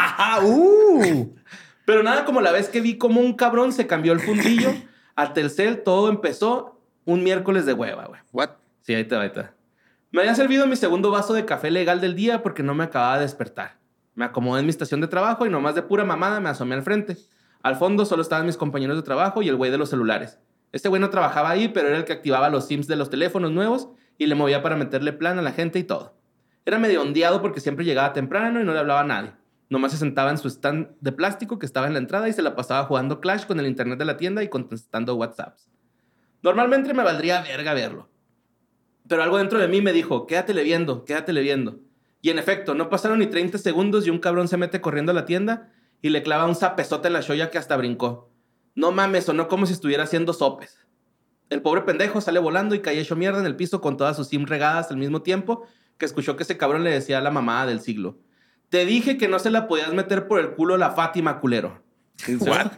uh. Pero nada como la vez que vi como un cabrón se cambió el fundillo. A Telcel todo empezó un miércoles de hueva, güey. ¿What? Sí, ahí te va, ahí te va. Me había servido mi segundo vaso de café legal del día porque no me acababa de despertar. Me acomodé en mi estación de trabajo y nomás de pura mamada me asomé al frente. Al fondo solo estaban mis compañeros de trabajo y el güey de los celulares. Este güey no trabajaba ahí, pero era el que activaba los SIMs de los teléfonos nuevos y le movía para meterle plan a la gente y todo. Era medio ondeado porque siempre llegaba temprano y no le hablaba a nadie. Nomás se sentaba en su stand de plástico que estaba en la entrada y se la pasaba jugando Clash con el internet de la tienda y contestando WhatsApps. Normalmente me valdría verga verlo. Pero algo dentro de mí me dijo, quédatele viendo, quédatele viendo. Y en efecto, no pasaron ni treinta segundos y un cabrón se mete corriendo a la tienda y le clava un zapezote en la shoya que hasta brincó. No mames, sonó como si estuviera haciendo sopes. El pobre pendejo sale volando y cae hecho mierda en el piso con todas sus sim regadas al mismo tiempo que escuchó que ese cabrón le decía a la mamada del siglo. Te dije que no se la podías meter por el culo a la Fátima, culero. ¿What?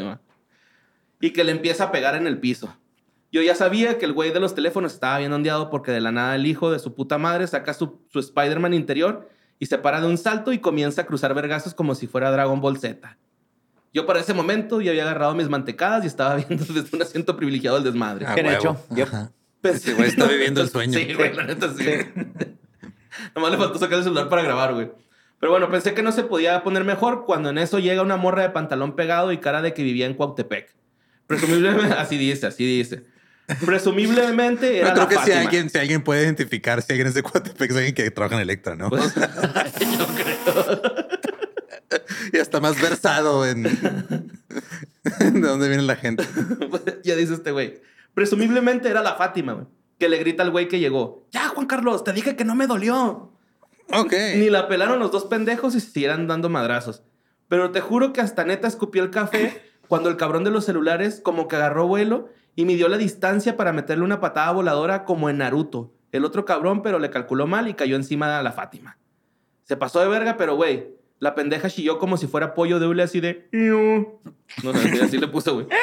Y que le empieza a pegar en el piso. Yo ya sabía que el güey de los teléfonos estaba bien ondeado porque de la nada el hijo de su puta madre saca su, su Spider-Man interior y se para de un salto y comienza a cruzar vergazos como si fuera Dragon Ball Z. Yo para ese momento ya había agarrado mis mantecadas y estaba viendo desde un asiento privilegiado el desmadre. Ah, bien hecho. Yep. Pensé, ese güey está viviendo el sueño. Sí, güey, la neta sí. Nomás le faltó sacar el celular para grabar, güey. Pero bueno, pensé que no se podía poner mejor cuando en eso llega una morra de pantalón pegado y cara de que vivía en Cuautepec. Presumiblemente, así dice, así dice. Presumiblemente era Yo creo la que Fátima. si alguien, si alguien puede identificar si alguien es de Cuautepec, es alguien que trabaja en Electra, ¿no? Pues, yo creo. Y está más versado en de dónde viene la gente. Ya dice este güey. Presumiblemente era la Fátima, güey. Que le grita al güey que llegó. Ya, Juan Carlos, te dije que no me dolió. Ok. Ni la pelaron los dos pendejos y se siguieran dando madrazos. Pero te juro que hasta neta escupió el café cuando el cabrón de los celulares como que agarró vuelo y midió la distancia para meterle una patada voladora como en Naruto. El otro cabrón, pero le calculó mal y cayó encima de la Fátima. Se pasó de verga, pero güey, la pendeja chilló como si fuera pollo de hule así de... No sé, así le puso, güey.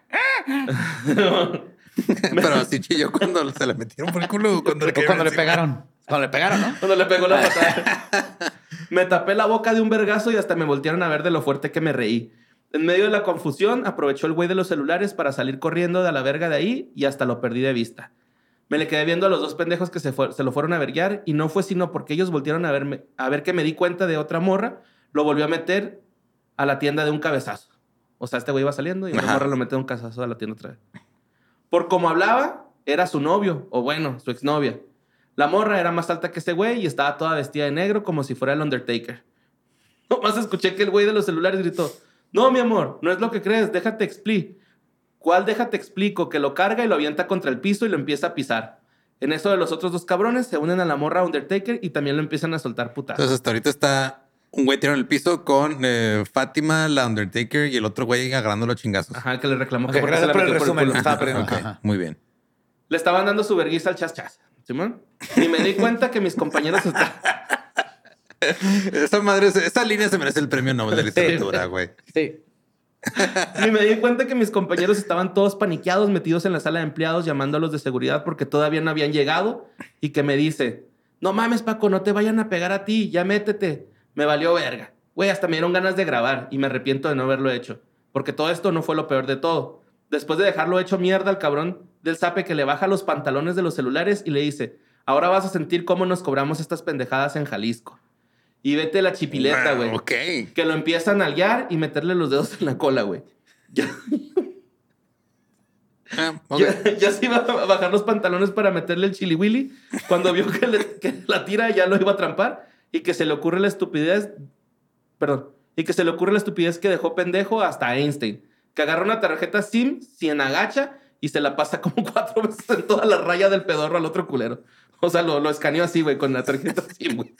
Pero así chilló cuando se la metieron por el culo. Cuando, le, cuando le pegaron. Cuando le pegaron, ¿no? Cuando le pegó la patada. Me tapé la boca de un vergazo y hasta me voltearon a ver de lo fuerte que me reí. En medio de la confusión, aprovechó el güey de los celulares para salir corriendo de la verga de ahí y hasta lo perdí de vista. Me le quedé viendo a los dos pendejos que se, fue, se lo fueron a verguiar y no fue sino porque ellos voltearon a, verme, a ver que me di cuenta de otra morra, lo volvió a meter a la tienda de un cabezazo. O sea, este güey iba saliendo y la morra lo metió de un cabezazo a la tienda otra vez. Por como hablaba, era su novio, o bueno, su exnovia. La morra era más alta que ese güey y estaba toda vestida de negro como si fuera el Undertaker. Nomás escuché que el güey de los celulares gritó, no, mi amor, no es lo que crees, déjate explico. ¿Cuál déjate explico? Que lo carga y lo avienta contra el piso y lo empieza a pisar. En eso de los otros dos cabrones se unen a la morra Undertaker y también lo empiezan a soltar putazos. Entonces hasta ahorita está un güey tirado en el piso con eh, Fátima, la Undertaker y el otro güey agarrándolo a chingazos. Ajá, que le reclamó Okay, que porque se la gracias por el metió por el resumen. culo. Estaba perdiendo. Ok, Ajá. muy bien. Le estaban dando su vergüenza al chas chas, ¿Simón? Y me di cuenta que mis compañeros estaban... Esa madre, esa línea se merece el premio Nobel de literatura, güey. Sí. Y me di cuenta que mis compañeros estaban todos paniqueados, metidos en la sala de empleados, llamando a los de seguridad porque todavía no habían llegado. Y que me dice, no mames, Paco, no te vayan a pegar a ti, ya métete. Me valió verga. Güey, hasta me dieron ganas de grabar y me arrepiento de no haberlo hecho. Porque todo esto no fue lo peor de todo. Después de dejarlo hecho mierda al cabrón del zape que le baja los pantalones de los celulares y le dice, ahora vas a sentir cómo nos cobramos estas pendejadas en Jalisco. Y vete la chipileta, güey. Ah, ok. Que lo empiezan a nalguear y meterle los dedos en la cola, güey. Ya, Ah, ok. ya, ya se iba a bajar los pantalones para meterle el chili willy. Cuando vio que, le- que la tira ya lo iba a trampar y que se le ocurre la estupidez... Perdón. Y que se le ocurre la estupidez que dejó pendejo hasta Einstein. Que agarra una tarjeta SIM, cien agacha y se la pasa como cuatro veces en toda la raya del pedorro al otro culero. O sea, lo, lo escaneó así, güey, con la tarjeta SIM, güey.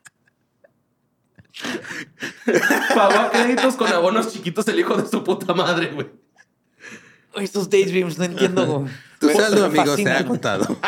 Pagó a créditos con abonos chiquitos el hijo de su puta madre, güey. Estos daydreams, no entiendo. güey. Tu Pero saldo, me amigo, se fascinan. ha agotado.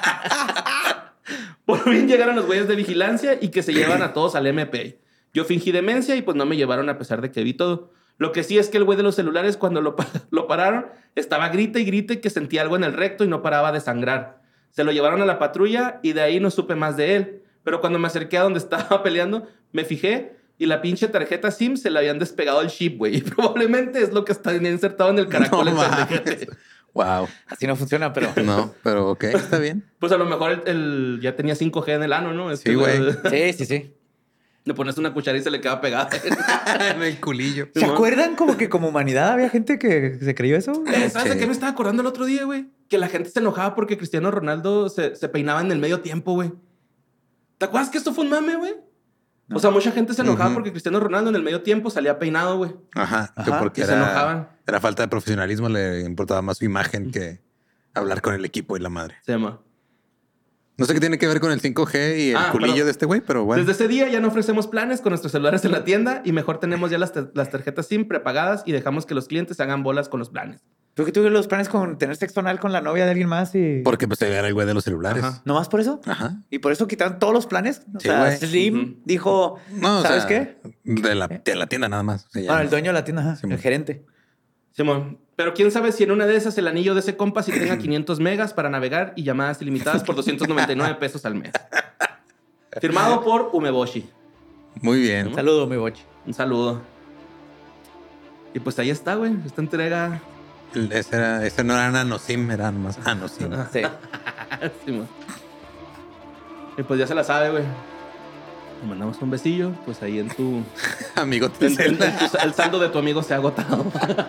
Por fin llegaron los güeyes de vigilancia y que se llevan a todos al M P. Yo fingí demencia y pues no me llevaron a pesar de que vi todo. Lo que sí es que el güey de los celulares cuando lo, pa- lo pararon estaba grita y grita que sentía algo en el recto y no paraba de sangrar. Se lo llevaron a la patrulla y de ahí no supe más de él. Pero cuando me acerqué a donde estaba peleando, me fijé y la pinche tarjeta SIM se le habían despegado el chip, güey. Y probablemente es lo que está insertado en el caracol. No el mames. pendejete. Wow. Así no funciona, pero... No, pero ok, está bien. Pues a lo mejor el, el- ya tenía cinco G en el ano, ¿no? Es Sí, que güey. le- Sí, sí, sí. Le pones una cuchara y se le queda pegada. En el culillo. ¿Se acuerdan como que como humanidad había gente que se creyó eso? Eh, ¿Sabes de Sí. qué me estaba acordando el otro día, güey? Que la gente se enojaba porque Cristiano Ronaldo se, se peinaba en el medio tiempo, güey. ¿Te acuerdas que esto fue un mame, güey? No. O sea, mucha gente se enojaba Ujú. porque Cristiano Ronaldo en el medio tiempo salía peinado, güey. Ajá, que Ajá. porque Y se era, enojaban. era falta de profesionalismo, le importaba más su imagen que hablar con el equipo y la madre. Se llama. No sé qué tiene que ver con el cinco G y el Ah, culillo pero- de este güey, pero bueno. Desde ese día ya no ofrecemos planes con nuestros celulares en la tienda y mejor tenemos ya las, tar- las tarjetas SIM prepagadas y dejamos que los clientes se hagan bolas con los planes. ¿Tú que tuve los planes con tener sexo anal con la novia de alguien más y... Porque pues era el güey de los celulares. Ajá. ¿Nomás por eso? Ajá. ¿Y por eso quitaron todos los planes? O Sí, sea, güey. Slim Ujú. dijo, No, o ¿sabes sea, qué? De la, de la tienda nada más. O sea, ya Bueno, no. el dueño de la tienda, ajá, Sí, el man. gerente. Simón, pero quién sabe si en una de esas el anillo de ese compa sí tenga quinientos megas para navegar y llamadas ilimitadas por doscientos noventa y nueve pesos al mes. Firmado por Umeboshi. Muy bien. Saludo, mi boche. Un saludo. Y pues ahí está, güey. Esta entrega. El- Ese, era, ese no era nanosim, era nomás anosim. Sí. Simón. Y pues ya se la sabe, güey. Le mandamos un besillo, pues ahí en tu... Amigo, te en- en- en tu- el saldo de tu amigo se ha agotado.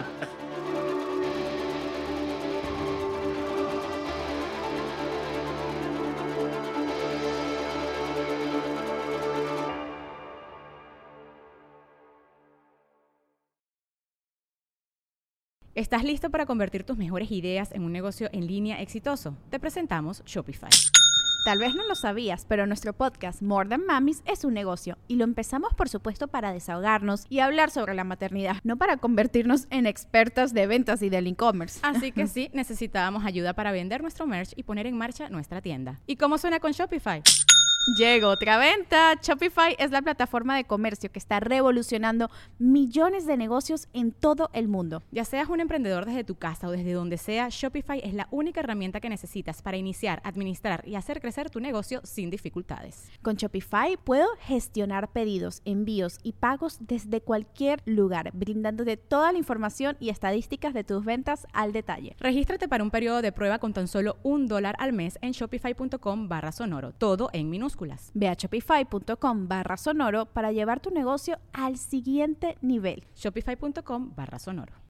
¿Estás listo para convertir tus mejores ideas en un negocio en línea exitoso? Te presentamos Shopify. Tal vez no lo sabías, pero nuestro podcast More Than Mamis es un negocio y lo empezamos por supuesto para desahogarnos y hablar sobre la maternidad, no para convertirnos en expertas de ventas y del e-commerce. Así que sí, necesitábamos ayuda para vender nuestro merch y poner en marcha nuestra tienda. ¿Y cómo suena con Shopify? Llegó otra venta. Shopify es la plataforma de comercio que está revolucionando millones de negocios en todo el mundo. Ya seas un emprendedor desde tu casa o desde donde sea, Shopify es la única herramienta que necesitas para iniciar, administrar y hacer crecer tu negocio sin dificultades. Con Shopify puedo gestionar pedidos, envíos y pagos desde cualquier lugar, brindándote toda la información y estadísticas de tus ventas al detalle. Regístrate para un periodo de prueba con tan solo un dólar al mes en shopify.com barra sonoro, todo en minúsculas. Ve a shopify.com barra sonoro para llevar tu negocio al siguiente nivel. Shopify.com barra sonoro.